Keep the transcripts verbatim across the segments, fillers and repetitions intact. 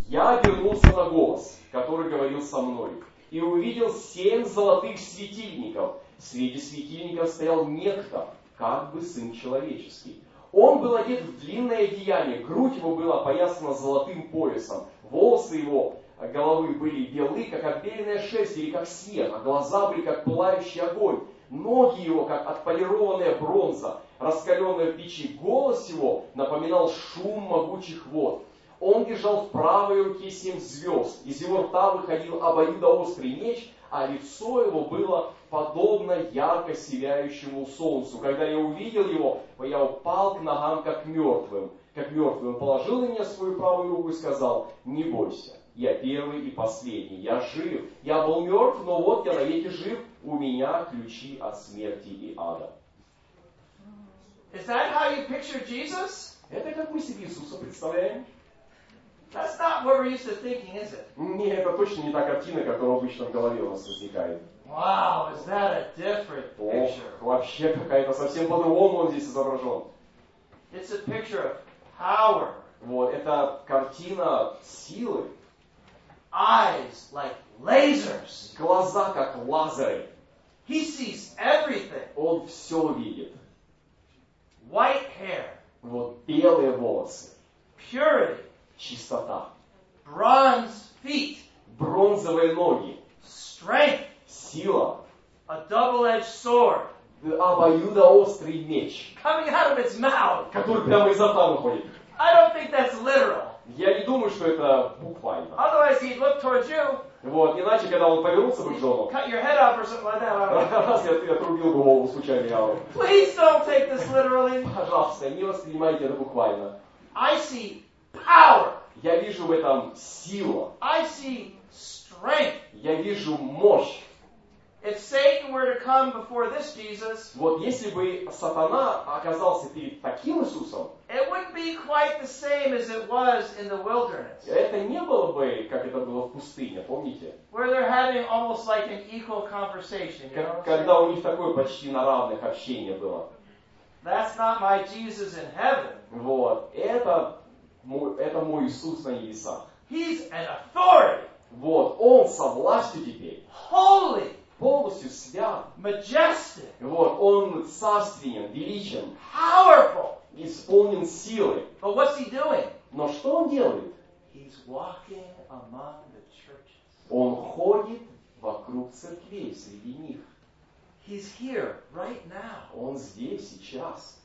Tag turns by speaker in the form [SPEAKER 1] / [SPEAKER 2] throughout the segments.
[SPEAKER 1] Я обернулся на голос, который говорил со мной, и увидел семь золотых светильников. Среди светильников стоял некто, как бы сын человеческий. Он был одет в длинное одеяние, грудь его была опоясана золотым поясом, волосы его головы были белы, как отбеленная шерсть или как снег, а глаза были как пылающий огонь. Ноги его, как отполированная бронза, раскаленная в печи. Голос его напоминал шум могучих вод. Он держал в правой руке семь звезд. Из его рта выходил обоюдоострый меч, а лицо его было подобно ярко сияющему солнцу. Когда я увидел его, я упал к ногам как мертвым. Как мертвый. Он положил на меня свою правую руку и сказал: не бойся, я первый и последний, я жив. Я был мертв, но вот я навеки жив. У меня ключи от смерти и ада.
[SPEAKER 2] Is that how you picture Jesus?
[SPEAKER 1] Это как мы себе Иисуса представляем?
[SPEAKER 2] That's not what we're used to thinking, is it?
[SPEAKER 1] Не, это точно не та картина, которая обычно в голове у нас возникает.
[SPEAKER 2] Wow, is that a different
[SPEAKER 1] Ох,
[SPEAKER 2] picture?
[SPEAKER 1] вообще какая-то совсем по-другому он здесь изображен.
[SPEAKER 2] It's a picture of power.
[SPEAKER 1] Вот, это картина силы.
[SPEAKER 2] Eyes like lasers.
[SPEAKER 1] Глаза как лазеры.
[SPEAKER 2] He sees everything.
[SPEAKER 1] Он все видит.
[SPEAKER 2] White hair.
[SPEAKER 1] Вот белые волосы.
[SPEAKER 2] Purity.
[SPEAKER 1] Чистота.
[SPEAKER 2] Bronze feet.
[SPEAKER 1] Бронзовые ноги.
[SPEAKER 2] Strength.
[SPEAKER 1] Сила.
[SPEAKER 2] A double-edged sword.
[SPEAKER 1] Обоюдоострый меч.
[SPEAKER 2] Coming out of its mouth.
[SPEAKER 1] Который прямо изо рта выходит.
[SPEAKER 2] I don't think that's literal.
[SPEAKER 1] Я не думаю, что это буквально.
[SPEAKER 2] Otherwise he'd look towards you.
[SPEAKER 1] Вот, иначе, когда он повернулся бы к Джону,
[SPEAKER 2] Cut your head off or something like that.
[SPEAKER 1] раз я отрубил бы голову случайно явно.
[SPEAKER 2] Please don't take this literally.
[SPEAKER 1] Пожалуйста, не воспринимайте это буквально.
[SPEAKER 2] I see power.
[SPEAKER 1] Я вижу в этом силу.
[SPEAKER 2] I see strength.
[SPEAKER 1] Я вижу мощь.
[SPEAKER 2] If Satan were to come before this Jesus,
[SPEAKER 1] Вот если бы сатана оказался перед таким Иисусом,
[SPEAKER 2] it wouldn't be quite the same as it was in the wilderness,
[SPEAKER 1] это не было бы, как это было в пустыне, помните?
[SPEAKER 2] where they're having almost like an equal conversation. You know
[SPEAKER 1] Как,
[SPEAKER 2] what I'm
[SPEAKER 1] когда
[SPEAKER 2] saying?
[SPEAKER 1] у них такое почти на равных общение было.
[SPEAKER 2] That's not my Jesus in heaven.
[SPEAKER 1] Вот. Это мой, это мой Иисус на небесах.
[SPEAKER 2] He's an authority,
[SPEAKER 1] Вот. Он со властью теперь.
[SPEAKER 2] holy,
[SPEAKER 1] Полностью свят.
[SPEAKER 2] majestic,
[SPEAKER 1] Вот. Он царственен, величен,
[SPEAKER 2] powerful.
[SPEAKER 1] исполнен силы.
[SPEAKER 2] But what's he doing?
[SPEAKER 1] Но что он делает?
[SPEAKER 2] He's walking among the churches.
[SPEAKER 1] Он ходит вокруг церквей, среди них.
[SPEAKER 2] He's here right now.
[SPEAKER 1] Он здесь, сейчас.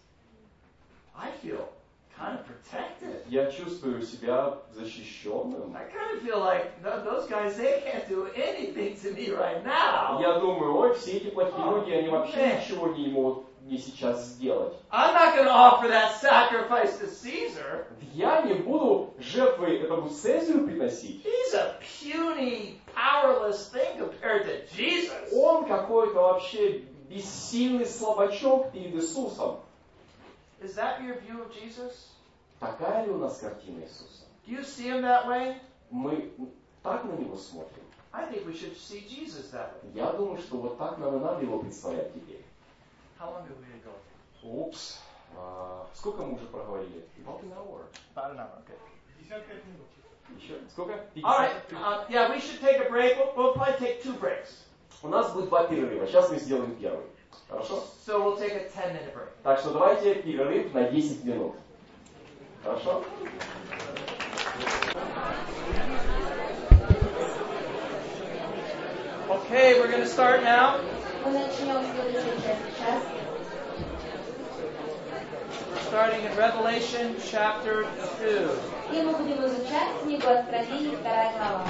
[SPEAKER 2] I feel kind of protected.
[SPEAKER 1] Я чувствую себя защищенным.
[SPEAKER 2] I kind of feel like th- those guys, they can't do anything to me right now.
[SPEAKER 1] Я думаю, ой, все эти плохие люди, они вообще
[SPEAKER 2] Man.
[SPEAKER 1] ничего не могут мне сейчас сделать.
[SPEAKER 2] I'm not going to offer that sacrifice to Caesar.
[SPEAKER 1] Я не буду жертвы этому Цезарю приносить.
[SPEAKER 2] He's a puny, powerless thing compared to Jesus.
[SPEAKER 1] Он какой-то вообще бессильный слабачок перед Иисусом.
[SPEAKER 2] Is that your view of Jesus?
[SPEAKER 1] Такая ли у нас картина Иисуса?
[SPEAKER 2] Do you see him that way?
[SPEAKER 1] Мы так на него смотрим.
[SPEAKER 2] I think we should see Jesus that way.
[SPEAKER 1] Я думаю, что вот так нам и надо его представлять теперь.
[SPEAKER 2] How long have we been going?
[SPEAKER 1] Упс. А, сколько мы уже проговорили? About an hour.
[SPEAKER 2] About an hour, okay.
[SPEAKER 1] Еще? Сколько?
[SPEAKER 2] All right,
[SPEAKER 1] пятьдесят?
[SPEAKER 2] uh, yeah, we should take a break. We'll, we'll probably take two breaks.
[SPEAKER 1] У нас будет два перерыва. Сейчас мы сделаем первый. Хорошо?
[SPEAKER 2] So we'll take a ten-minute break.
[SPEAKER 1] Так что давайте перерыв на десять минут. Хорошо?
[SPEAKER 2] Okay, we're going to start now.
[SPEAKER 3] Мы начнем следующую часть сейчас.
[SPEAKER 2] We're starting in Revelation chapter two.
[SPEAKER 3] И мы будем изучать книгу Откровений, вторая глава.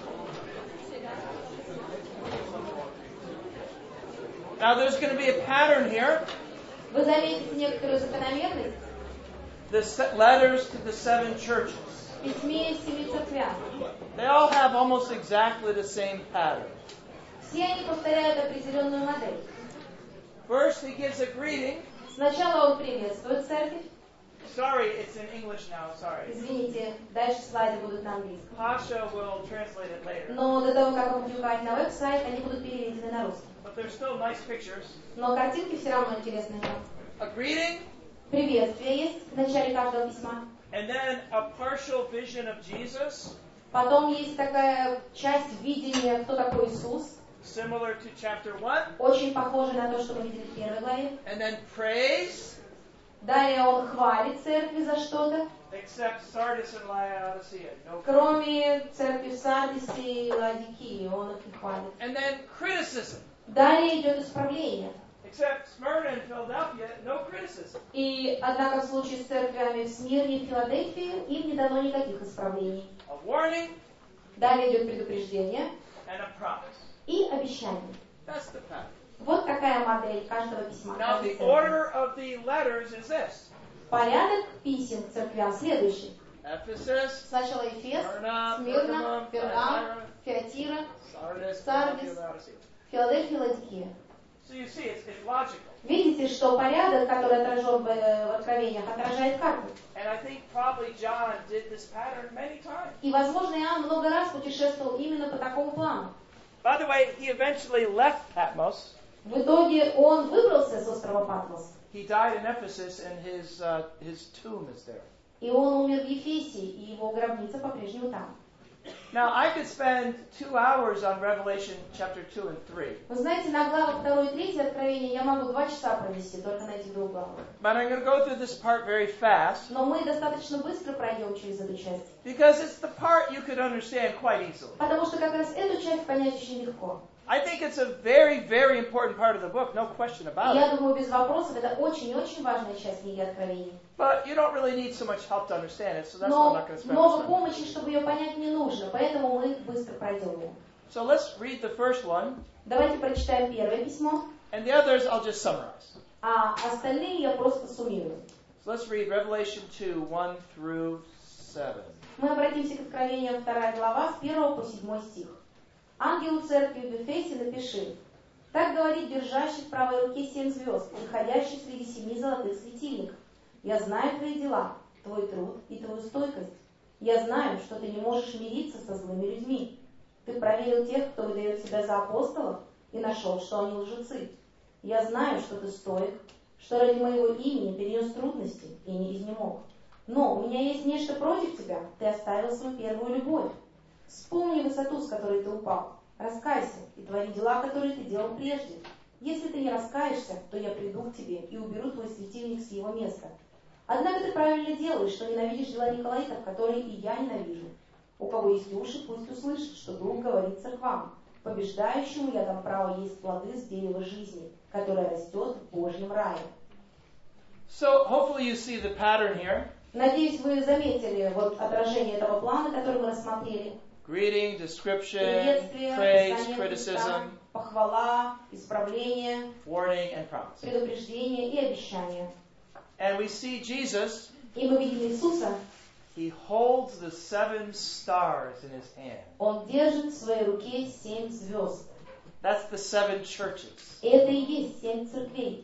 [SPEAKER 2] Now there's going to be a pattern here.
[SPEAKER 3] Вы заметите некоторую закономерность
[SPEAKER 2] The se- letters to the seven churches.
[SPEAKER 3] в письме семи церквям.
[SPEAKER 2] They all have almost exactly the same pattern.
[SPEAKER 3] Все они повторяют определенную модель.
[SPEAKER 2] First, he gives a greeting.
[SPEAKER 3] Сначала он приветствует церковь.
[SPEAKER 2] Sorry, it's in English now. Sorry.
[SPEAKER 3] Извините, дальше слайды будут на английском.
[SPEAKER 2] Pasha will translate it later.
[SPEAKER 3] Но до того, как мы будем указать на веб-сайт, они будут переведены на русский.
[SPEAKER 2] But there's still nice pictures.
[SPEAKER 3] Но картинки все равно интересные.
[SPEAKER 2] A greeting,
[SPEAKER 3] Приветствие есть в начале каждого письма.
[SPEAKER 2] and then a partial vision of Jesus.
[SPEAKER 3] Потом есть такая часть видения, кто такой Иисус.
[SPEAKER 2] Similar to chapter one.
[SPEAKER 3] Очень похоже на то, что мы видели в первой главе.
[SPEAKER 2] And then praise.
[SPEAKER 3] Далее он хвалит церкви за что-то.
[SPEAKER 2] Except Sardis and Laodicea. No.
[SPEAKER 3] Кроме церкви в Сардисе и Ладикии, он их не хвалит.
[SPEAKER 2] And then criticism.
[SPEAKER 3] Далее идет исправление.
[SPEAKER 2] Except Smyrna and Philadelphia, no criticism.
[SPEAKER 3] И, однако, в случае с церквями в Смирне и Филадельфии им не дано никаких исправлений.
[SPEAKER 2] A warning.
[SPEAKER 3] Далее идет предупреждение
[SPEAKER 2] And a promise.
[SPEAKER 3] и обещание.
[SPEAKER 2] That's the pattern.
[SPEAKER 3] Вот такая модель каждого письма.
[SPEAKER 2] Now the order of the letters is this.
[SPEAKER 3] Порядок писем к церквям следующий.
[SPEAKER 2] Ephesus,
[SPEAKER 3] Сначала Эфес,
[SPEAKER 2] Смирна,
[SPEAKER 3] Смирна,
[SPEAKER 2] Пергам,
[SPEAKER 3] Пергам, Фиатира,
[SPEAKER 2] Sardis,
[SPEAKER 3] Sardis.
[SPEAKER 2] Philadelphia, Laodicea.
[SPEAKER 3] Филадельфия, Ладикия.
[SPEAKER 2] So you see, it's, it's logical.
[SPEAKER 3] Видите, что порядок, который отражен в, в Откровениях, отражает карту.
[SPEAKER 2] And I think probably John did this pattern many times.
[SPEAKER 3] И, возможно, Иоанн много раз путешествовал именно по такому плану.
[SPEAKER 2] By the way, he eventually left Patmos.
[SPEAKER 3] В итоге он выбрался с острова Патмос,
[SPEAKER 2] He died in Ephesus, and his uh, his tomb is there.
[SPEAKER 3] и он умер в Ефесе, и его гробница по-прежнему там.
[SPEAKER 2] Now, I could spend two hours on Revelation chapter two and three.
[SPEAKER 3] Вы знаете, на главах второй и третьей Откровения я могу два часа провести только на этих двух главах.
[SPEAKER 2] But I'm going to go through this part very fast.
[SPEAKER 3] Но мы достаточно быстро пройдем через эту часть.
[SPEAKER 2] Because it's the part you could understand quite easily.
[SPEAKER 3] Потому что как раз эту часть понять очень легко.
[SPEAKER 2] I think it's a very, very important part of the book, no question
[SPEAKER 3] И
[SPEAKER 2] about
[SPEAKER 3] я
[SPEAKER 2] it.
[SPEAKER 3] думаю, без вопросов, это очень и очень важная часть книги Откровений.
[SPEAKER 2] But you don't really need so much help to understand it, so that's why I'm
[SPEAKER 3] Но
[SPEAKER 2] not going to spend
[SPEAKER 3] много
[SPEAKER 2] much time.
[SPEAKER 3] помощи, чтобы ее понять, не нужно, поэтому мы быстро пройдем ее.
[SPEAKER 2] So let's read the first one,
[SPEAKER 3] Давайте прочитаем первое письмо,
[SPEAKER 2] and the others I'll just summarize.
[SPEAKER 3] а остальные я просто суммирую.
[SPEAKER 2] So let's read Revelation two, one through seven.
[SPEAKER 3] Мы обратимся к Откровениям вторая глава, с первого по седьмой стих. «Ангелу церкви в Эфесе напиши: так говорит держащий в правой руке семь звезд, приходящий среди семи золотых светильников. Я знаю твои дела, твой труд и твою стойкость. Я знаю, что ты не можешь мириться со злыми людьми. Ты проверил тех, кто выдает себя за апостолов, и нашел, что они лжецы. Я знаю, что ты стоек, что ради моего имени перенес трудности и не изнемог. Но у меня есть нечто против тебя, ты оставил свою первую любовь. Вспомни высоту, с которой ты упал. Раскайся и твори дела, которые ты делал прежде. Если ты не раскаешься, то я приду к тебе и уберу твой светильник с его места. Однако ты правильно делаешь, что ненавидишь дела Николаитов, которые и я ненавижу. У кого есть уши, пусть услышит, что Дух говорит церквам. Побеждающему я дам право есть плоды с дерева жизни, которое растет в Божьем рае».
[SPEAKER 2] So hopefully you see the pattern here.
[SPEAKER 3] Надеюсь, вы заметили вот отражение этого плана, который мы рассмотрели.
[SPEAKER 2] Greeting, description,
[SPEAKER 3] Приветствие,
[SPEAKER 2] praise,
[SPEAKER 3] описание Христа,
[SPEAKER 2] criticism,
[SPEAKER 3] похвала, исправление,
[SPEAKER 2] warning, and promise.
[SPEAKER 3] предупреждение и обещание.
[SPEAKER 2] And we see Jesus,
[SPEAKER 3] И мы видим Иисуса,
[SPEAKER 2] he holds the seven stars in his hand.
[SPEAKER 3] Он держит в своей руке семь звезд.
[SPEAKER 2] That's the seven churches.
[SPEAKER 3] И это и есть семь церквей.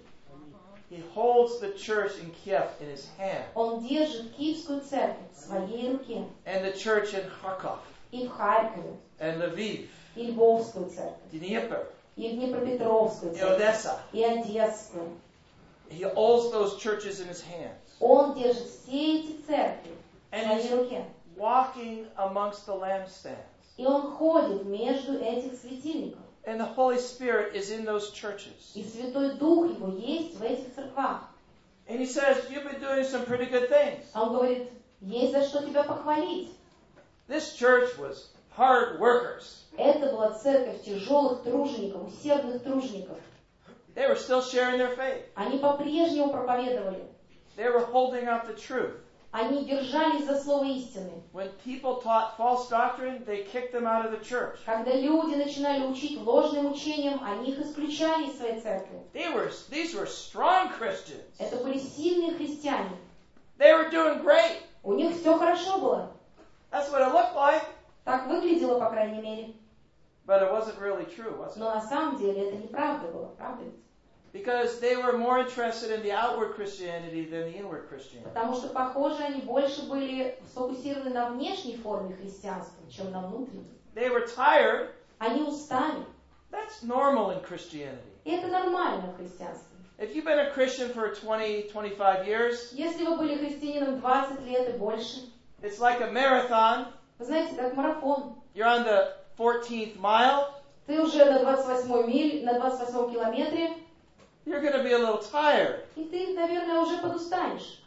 [SPEAKER 2] He holds the church in Kiev in his hand.
[SPEAKER 3] Он держит Киевскую церковь в своей руке.
[SPEAKER 2] And the church in Kharkov,
[SPEAKER 3] И в Харькове,
[SPEAKER 2] and Lviv,
[SPEAKER 3] и Львовскую церковь,
[SPEAKER 2] Dnieper,
[SPEAKER 3] и в Днепропетровскую
[SPEAKER 2] and
[SPEAKER 3] церковь,
[SPEAKER 2] Odessa.
[SPEAKER 3] и Одесскую.
[SPEAKER 2] He holds those churches in his hands.
[SPEAKER 3] Он держит все эти церкви в
[SPEAKER 2] And
[SPEAKER 3] своей
[SPEAKER 2] he's
[SPEAKER 3] руке.
[SPEAKER 2] walking amongst the lampstands.
[SPEAKER 3] И он ходит между этих светильников.
[SPEAKER 2] And the Holy Spirit is in those churches.
[SPEAKER 3] И Святой Дух Его есть в этих церквах.
[SPEAKER 2] And he says, you've been doing some pretty good things.
[SPEAKER 3] А он говорит, есть за что тебя похвалить.
[SPEAKER 2] This church was hard workers.
[SPEAKER 3] Это была церковь тяжелых тружеников, усердных тружеников.
[SPEAKER 2] They were still sharing their faith.
[SPEAKER 3] Они по-прежнему проповедовали.
[SPEAKER 2] They were holding out the truth.
[SPEAKER 3] Они держались за слово истины.
[SPEAKER 2] When people taught false doctrine, they kicked them out of the church.
[SPEAKER 3] Когда люди начинали учить ложным учением, они их исключали из своей церкви.
[SPEAKER 2] They were, these were strong Christians.
[SPEAKER 3] Это были сильные христиане.
[SPEAKER 2] They were doing great.
[SPEAKER 3] У них все хорошо было.
[SPEAKER 2] That's what it looked like.
[SPEAKER 3] Так выглядело, по крайней мере.
[SPEAKER 2] But it wasn't really true, was it?
[SPEAKER 3] Но на самом деле это неправда было, правда ведь?
[SPEAKER 2] Because they were more interested in the outward Christianity than the inward Christianity.
[SPEAKER 3] Потому что, похоже, они больше были сфокусированы на внешней форме христианства, чем на внутренней.
[SPEAKER 2] They were tired.
[SPEAKER 3] Они устали.
[SPEAKER 2] That's normal in Christianity.
[SPEAKER 3] И это нормально в христианстве.
[SPEAKER 2] If you've been a Christian for twenty, twenty-five years,
[SPEAKER 3] Если вы были христианином двадцать лет и больше,
[SPEAKER 2] it's like a marathon.
[SPEAKER 3] Вы знаете, как марафон.
[SPEAKER 4] You're on the fourteenth mile.
[SPEAKER 3] Ты уже на двадцать восьмой миль, на двадцать восьмом километре,
[SPEAKER 4] You're going to be a little tired.
[SPEAKER 3] и ты, наверное, уже подустанешь.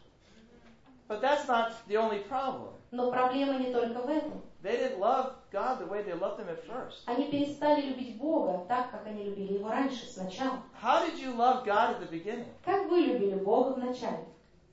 [SPEAKER 4] But that's not the only problem.
[SPEAKER 3] Но проблема не только в этом.
[SPEAKER 4] They didn't love God the way they loved Him at first.
[SPEAKER 3] Они перестали любить Бога так, как они любили Его раньше, сначала.
[SPEAKER 4] How did you love God at the beginning?
[SPEAKER 3] Как вы любили Бога в начале?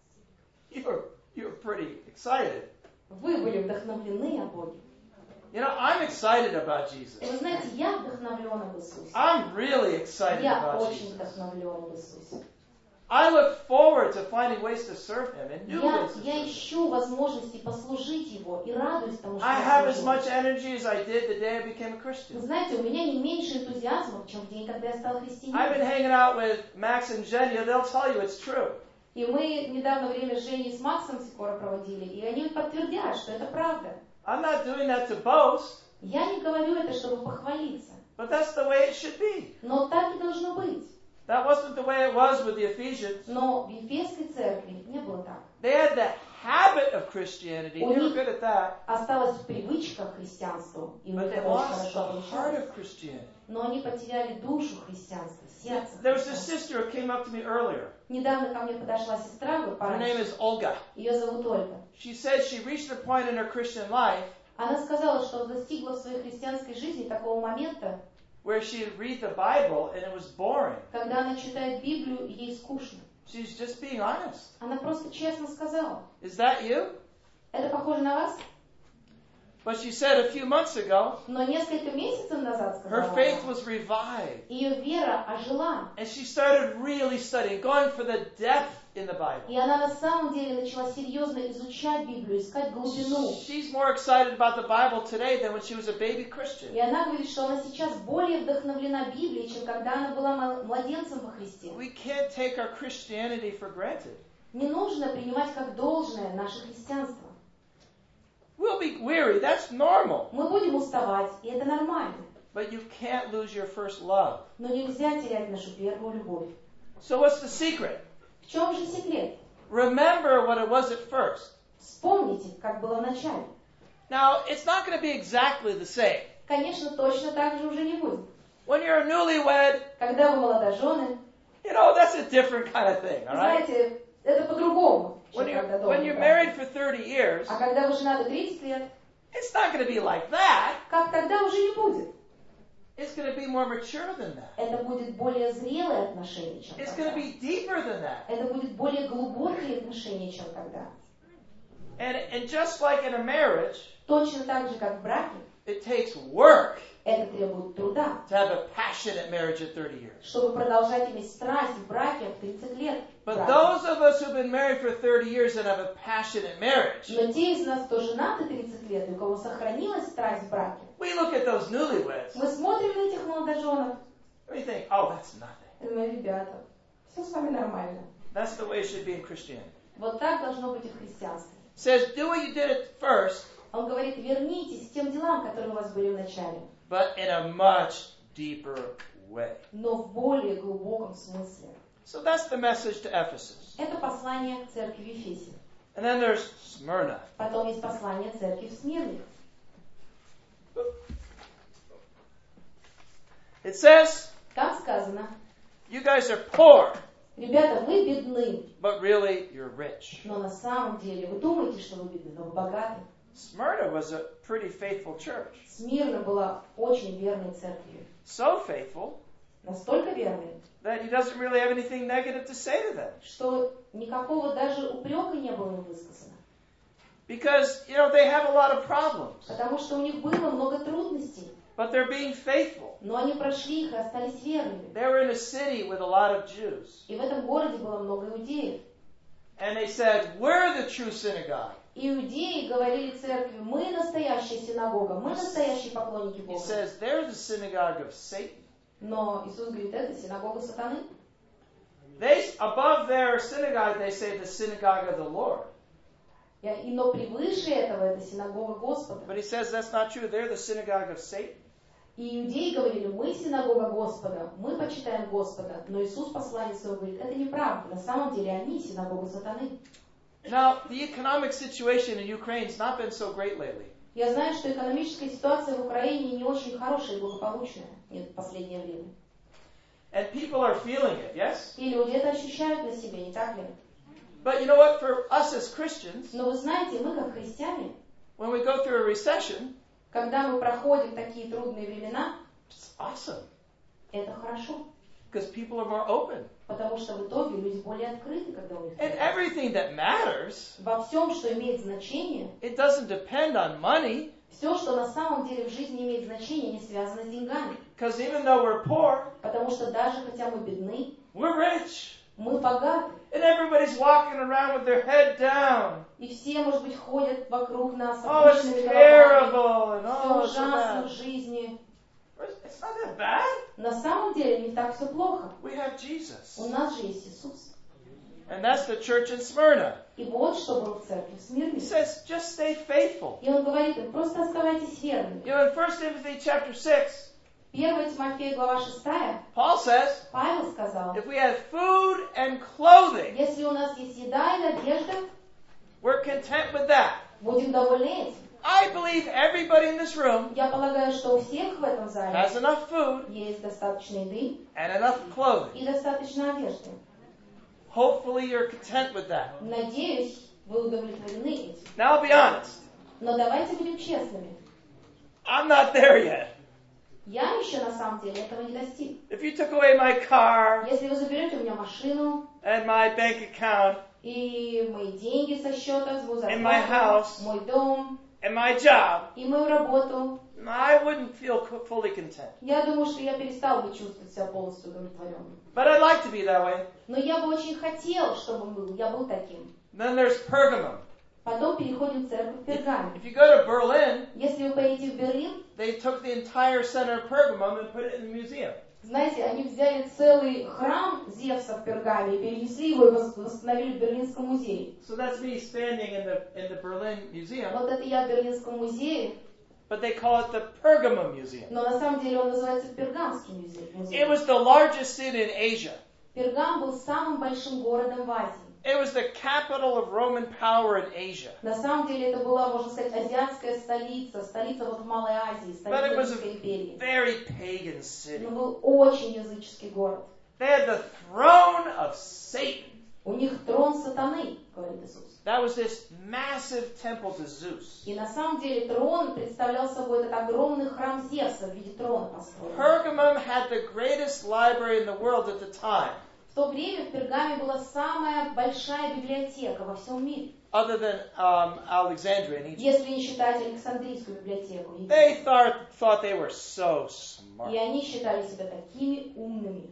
[SPEAKER 4] You were, you were pretty excited.
[SPEAKER 3] Вы были вдохновлены о Боге.
[SPEAKER 4] You know, I'm excited about
[SPEAKER 3] И
[SPEAKER 4] Jesus.
[SPEAKER 3] вы знаете, я вдохновлен об Иисусе.
[SPEAKER 4] I'm really excited
[SPEAKER 3] Я
[SPEAKER 4] about
[SPEAKER 3] очень
[SPEAKER 4] Jesus.
[SPEAKER 3] вдохновлен об Иисусе.
[SPEAKER 4] I look forward to finding ways to serve Him and new
[SPEAKER 3] Я,
[SPEAKER 4] ways to
[SPEAKER 3] я
[SPEAKER 4] serve Him.
[SPEAKER 3] ищу возможности послужить Его и радуюсь тому, что
[SPEAKER 4] I
[SPEAKER 3] я
[SPEAKER 4] have as
[SPEAKER 3] служу.
[SPEAKER 4] much energy as I did the day I became a
[SPEAKER 3] Вы
[SPEAKER 4] Christian.
[SPEAKER 3] знаете, у меня не меньше энтузиазма, чем в день, когда я стал
[SPEAKER 4] I've been
[SPEAKER 3] христианином.
[SPEAKER 4] hanging out with Max and Jenya. They'll tell you it's true.
[SPEAKER 3] И мы недавно время с Женей и с Максом Сикора проводили, и они подтвердят, что это правда.
[SPEAKER 4] I'm not doing that to boast,
[SPEAKER 3] Я не говорю это, чтобы похвалиться,
[SPEAKER 4] but that's the way it should be.
[SPEAKER 3] но так и должно быть.
[SPEAKER 4] That wasn't the way it was with the Ephesians.
[SPEAKER 3] Но в Ефесской церкви не было так.
[SPEAKER 4] They had the habit of Christianity. They were good at that.
[SPEAKER 3] Осталась привычка к христианству, и у
[SPEAKER 4] But
[SPEAKER 3] них
[SPEAKER 4] they
[SPEAKER 3] это очень
[SPEAKER 4] lost
[SPEAKER 3] хорошо
[SPEAKER 4] the heart
[SPEAKER 3] получалось.
[SPEAKER 4] of Christianity.
[SPEAKER 3] Но они потеряли душу христианства, сердце
[SPEAKER 4] There was this
[SPEAKER 3] христианства.
[SPEAKER 4] sister who came up to me earlier.
[SPEAKER 3] Недавно ко мне подошла сестра, вот
[SPEAKER 4] Her name
[SPEAKER 3] пораньше.
[SPEAKER 4] is Olga.
[SPEAKER 3] Ее зовут Ольга.
[SPEAKER 4] She said she reached a point in her Christian life
[SPEAKER 3] Она сказала, что достигла в своей христианской жизни такого момента,
[SPEAKER 4] where she would read the Bible and it was boring.
[SPEAKER 3] когда она читает Библию, и ей скучно.
[SPEAKER 4] She's just being honest.
[SPEAKER 3] Она просто честно сказала.
[SPEAKER 4] Is that you?
[SPEAKER 3] Это похоже на вас?
[SPEAKER 4] But she said a few months ago,
[SPEAKER 3] Но несколько месяцев назад
[SPEAKER 4] her
[SPEAKER 3] сказала
[SPEAKER 4] faith
[SPEAKER 3] она,
[SPEAKER 4] was revived.
[SPEAKER 3] ее вера ожила.
[SPEAKER 4] And she started really studying, going for the depth in the Bible.
[SPEAKER 3] И она на самом деле начала серьезно изучать Библию, искать глубину.
[SPEAKER 4] She's more excited about the Bible today than when she was a baby Christian.
[SPEAKER 3] И она говорит, что она сейчас более вдохновлена Библией, чем когда она была мал- младенцем во Христе.
[SPEAKER 4] We can't take our Christianity for granted.
[SPEAKER 3] Не нужно принимать как должное наше христианство.
[SPEAKER 4] We'll be weary, that's normal.
[SPEAKER 3] Мы будем уставать, и это нормально.
[SPEAKER 4] But you can't lose your first love.
[SPEAKER 3] Но нельзя терять нашу первую любовь.
[SPEAKER 4] So what's the secret?
[SPEAKER 3] В чем же секрет?
[SPEAKER 4] Remember what it was at first.
[SPEAKER 3] Вспомните, как было в начале.
[SPEAKER 4] Now, it's not going to be exactly the same.
[SPEAKER 3] Конечно, точно так же уже не будет.
[SPEAKER 4] When you're a newlywed,
[SPEAKER 3] Когда вы молодожены,
[SPEAKER 4] you know, that's a different kind of thing, all right?
[SPEAKER 3] знаете, это по-другому, чем
[SPEAKER 4] When you're,
[SPEAKER 3] когда
[SPEAKER 4] when
[SPEAKER 3] долго
[SPEAKER 4] you're
[SPEAKER 3] брак.
[SPEAKER 4] married for thirty years,
[SPEAKER 3] А когда вы женаты тридцать лет,
[SPEAKER 4] it's not going to be like that.
[SPEAKER 3] как тогда уже не будет.
[SPEAKER 4] It's going to be more mature than that.
[SPEAKER 3] Это будет более зрелые отношения, чем
[SPEAKER 4] It's going to
[SPEAKER 3] тогда.
[SPEAKER 4] be deeper than that.
[SPEAKER 3] Это будет более глубокие отношения, чем тогда.
[SPEAKER 4] And, and just like in a marriage,
[SPEAKER 3] Точно так же, как в браке,
[SPEAKER 4] it takes work
[SPEAKER 3] это требует труда.
[SPEAKER 4] to have a passionate marriage at thirty years.
[SPEAKER 3] Чтобы продолжать иметь страсть в браке в тридцать лет.
[SPEAKER 4] But
[SPEAKER 3] брака.
[SPEAKER 4] those of us who've been married for thirty years and have a passionate marriage,
[SPEAKER 3] Но те из нас, кто женаты тридцать лет, и у кого сохранилась страсть в браке,
[SPEAKER 4] we look at those newlyweds
[SPEAKER 3] мы смотрим на этих молодоженов
[SPEAKER 4] and we think, oh, that's nothing.
[SPEAKER 3] и думаем, ребята, все с вами нормально.
[SPEAKER 4] That's the way it should be in Christianity.
[SPEAKER 3] Вот так должно быть и в христианстве.
[SPEAKER 4] It says, do what you did at first,
[SPEAKER 3] Он говорит, вернитесь к тем делам, которые у вас были в начале,
[SPEAKER 4] but in a much deeper way.
[SPEAKER 3] но в более глубоком смысле.
[SPEAKER 4] So that's the message to Ephesus.
[SPEAKER 3] Это послание к церкви в Ефесе.
[SPEAKER 4] And then there's Smyrna.
[SPEAKER 3] Потом есть послание церкви в Смирне.
[SPEAKER 4] It says,
[SPEAKER 3] Как сказано,
[SPEAKER 4] you guys are poor,
[SPEAKER 3] ребята, вы бедны,
[SPEAKER 4] but really you're rich.
[SPEAKER 3] но на самом деле вы думаете, что вы бедны, но вы богаты.
[SPEAKER 4] Smyrna was a pretty faithful church.
[SPEAKER 3] Смирна была очень верной церковью.
[SPEAKER 4] So faithful
[SPEAKER 3] Настолько верной,
[SPEAKER 4] that he doesn't really have anything negative to say to them.
[SPEAKER 3] что никакого даже упрека не было им высказано.
[SPEAKER 4] Because, you know, they have a lot of problems.
[SPEAKER 3] Потому что у них было много трудностей,
[SPEAKER 4] But they're being faithful.
[SPEAKER 3] но они прошли их и остались верными.
[SPEAKER 4] They were in a city with a lot of Jews.
[SPEAKER 3] И в этом городе было много иудеев.
[SPEAKER 4] And they said, we're the true synagogue.
[SPEAKER 3] Иудеи говорили церкви, мы настоящая синагога, мы настоящие поклонники
[SPEAKER 4] He
[SPEAKER 3] Бога.
[SPEAKER 4] says, they're the synagogue of Satan.
[SPEAKER 3] Но Иисус говорит, это синагога сатаны.
[SPEAKER 4] They, above their synagogue, they say the synagogue of the Lord.
[SPEAKER 3] И, но превыше этого это синагога Господа.
[SPEAKER 4] But he says that's not true. They're the synagogue of Satan.
[SPEAKER 3] И иудеи говорили, мы синагога Господа, мы почитаем Господа. Но Иисус, посланец его, говорит, это неправда. На самом деле они синагога сатаны.
[SPEAKER 4] Now, the economic situation in Ukraine has not been so great lately.
[SPEAKER 3] Я знаю, что экономическая ситуация в Украине не очень хорошая и благополучная в последнее время.
[SPEAKER 4] And people are feeling it, yes?
[SPEAKER 3] И люди это ощущают на себе, не так ли?
[SPEAKER 4] But you know what? For us as Christians,
[SPEAKER 3] Но вы знаете, мы как христиане,
[SPEAKER 4] when we go through a recession,
[SPEAKER 3] когда мы проходим такие трудные времена,
[SPEAKER 4] it's awesome.
[SPEAKER 3] это хорошо.
[SPEAKER 4] Because people are more open.
[SPEAKER 3] Потому что в итоге люди более открыты, когда у них
[SPEAKER 4] And everything that matters,
[SPEAKER 3] во всем, что имеет значение,
[SPEAKER 4] it doesn't depend on money.
[SPEAKER 3] все, что на самом деле в жизни имеет значение, не связано с деньгами.
[SPEAKER 4] Because even though we're poor,
[SPEAKER 3] Потому что даже хотя мы бедны,
[SPEAKER 4] we're rich.
[SPEAKER 3] мы богаты.
[SPEAKER 4] And everybody's walking around with their head down.
[SPEAKER 3] И все, может быть, ходят вокруг нас с
[SPEAKER 4] Oh, it's
[SPEAKER 3] опущенными головами.
[SPEAKER 4] terrible. And
[SPEAKER 3] Все
[SPEAKER 4] oh, it's so
[SPEAKER 3] ужасно в
[SPEAKER 4] bad.
[SPEAKER 3] жизни.
[SPEAKER 4] It's not that bad.
[SPEAKER 3] На самом деле не так все плохо.
[SPEAKER 4] We have Jesus.
[SPEAKER 3] У нас же есть Иисус.
[SPEAKER 4] And that's the church in Smyrna.
[SPEAKER 3] И вот что было в церкви в Смирне.
[SPEAKER 4] He says, just stay faithful.
[SPEAKER 3] И он говорит им, просто оставайтесь верными.
[SPEAKER 4] You know, in First Timothy chapter six,
[SPEAKER 3] первое Тимофея, глава шестая,
[SPEAKER 4] Paul says,
[SPEAKER 3] Павел сказал,
[SPEAKER 4] if we have food and clothing,
[SPEAKER 3] если у нас есть еда и одежда,
[SPEAKER 4] we're content with that.
[SPEAKER 3] будем довольны этим.
[SPEAKER 4] I believe everybody in this room
[SPEAKER 3] Я полагаю, что у всех в этом зале
[SPEAKER 4] has enough food
[SPEAKER 3] есть достаточно еды
[SPEAKER 4] and enough clothing.
[SPEAKER 3] и достаточно одежды.
[SPEAKER 4] Hopefully you're content with that.
[SPEAKER 3] Надеюсь, вы удовлетворены этим.
[SPEAKER 4] Now I'll be honest.
[SPEAKER 3] Но давайте будем честными.
[SPEAKER 4] I'm not there yet.
[SPEAKER 3] Я еще на самом деле этого не достиг.
[SPEAKER 4] If you took away my car
[SPEAKER 3] Если вы заберете у меня машину
[SPEAKER 4] and my bank account
[SPEAKER 3] и мои деньги со счета, мою
[SPEAKER 4] And my house.
[SPEAKER 3] зарплату, мой дом
[SPEAKER 4] and my job,
[SPEAKER 3] и мою работу,
[SPEAKER 4] I wouldn't feel co- fully content.
[SPEAKER 3] я думаю, что я перестал бы чувствовать себя полностью удовлетворенным.
[SPEAKER 4] But I'd like to be that way.
[SPEAKER 3] Но я бы очень хотел, чтобы был, я был таким.
[SPEAKER 4] Then there's Pergamum.
[SPEAKER 3] Потом переходим в церковь Пергаме.
[SPEAKER 4] If you go to Berlin,
[SPEAKER 3] Если вы поедете в Берлин,
[SPEAKER 4] they took the entire center of Pergamum and put it in the museum.
[SPEAKER 3] знаете, они взяли целый храм Зевса в Пергаме и перенесли его и вос- восстановили в Берлинском музее.
[SPEAKER 4] So that's me standing in the in the Berlin museum,
[SPEAKER 3] Вот это я в Берлинском музее,
[SPEAKER 4] but they call it the Pergamum Museum.
[SPEAKER 3] но на самом деле он называется Пергамский музей.
[SPEAKER 4] It
[SPEAKER 3] музей.
[SPEAKER 4] was the largest city in Asia.
[SPEAKER 3] Пергам был самым большим городом в Азии.
[SPEAKER 4] It was the capital of Roman power in Asia.
[SPEAKER 3] На самом деле это была, можно сказать, азиатская столица, столица вот в Малой Азии,
[SPEAKER 4] But it
[SPEAKER 3] столица
[SPEAKER 4] was
[SPEAKER 3] Римской империи.
[SPEAKER 4] a very pagan city.
[SPEAKER 3] Но был очень языческий город.
[SPEAKER 4] They had the throne of Satan.
[SPEAKER 3] У них трон сатаны, говорит Иисус.
[SPEAKER 4] That was this massive temple to Zeus.
[SPEAKER 3] И на самом деле трон представлял собой этот огромный храм Зевса в виде трона построен.
[SPEAKER 4] Pergamum had the greatest library in the world at the time,
[SPEAKER 3] В то время в Пергаме была самая большая библиотека во всем мире,
[SPEAKER 4] other than um, Alexandria in Egypt.
[SPEAKER 3] если не считать Александрийскую библиотеку.
[SPEAKER 4] They thought, thought they were so smart.
[SPEAKER 3] И они считали себя такими умными.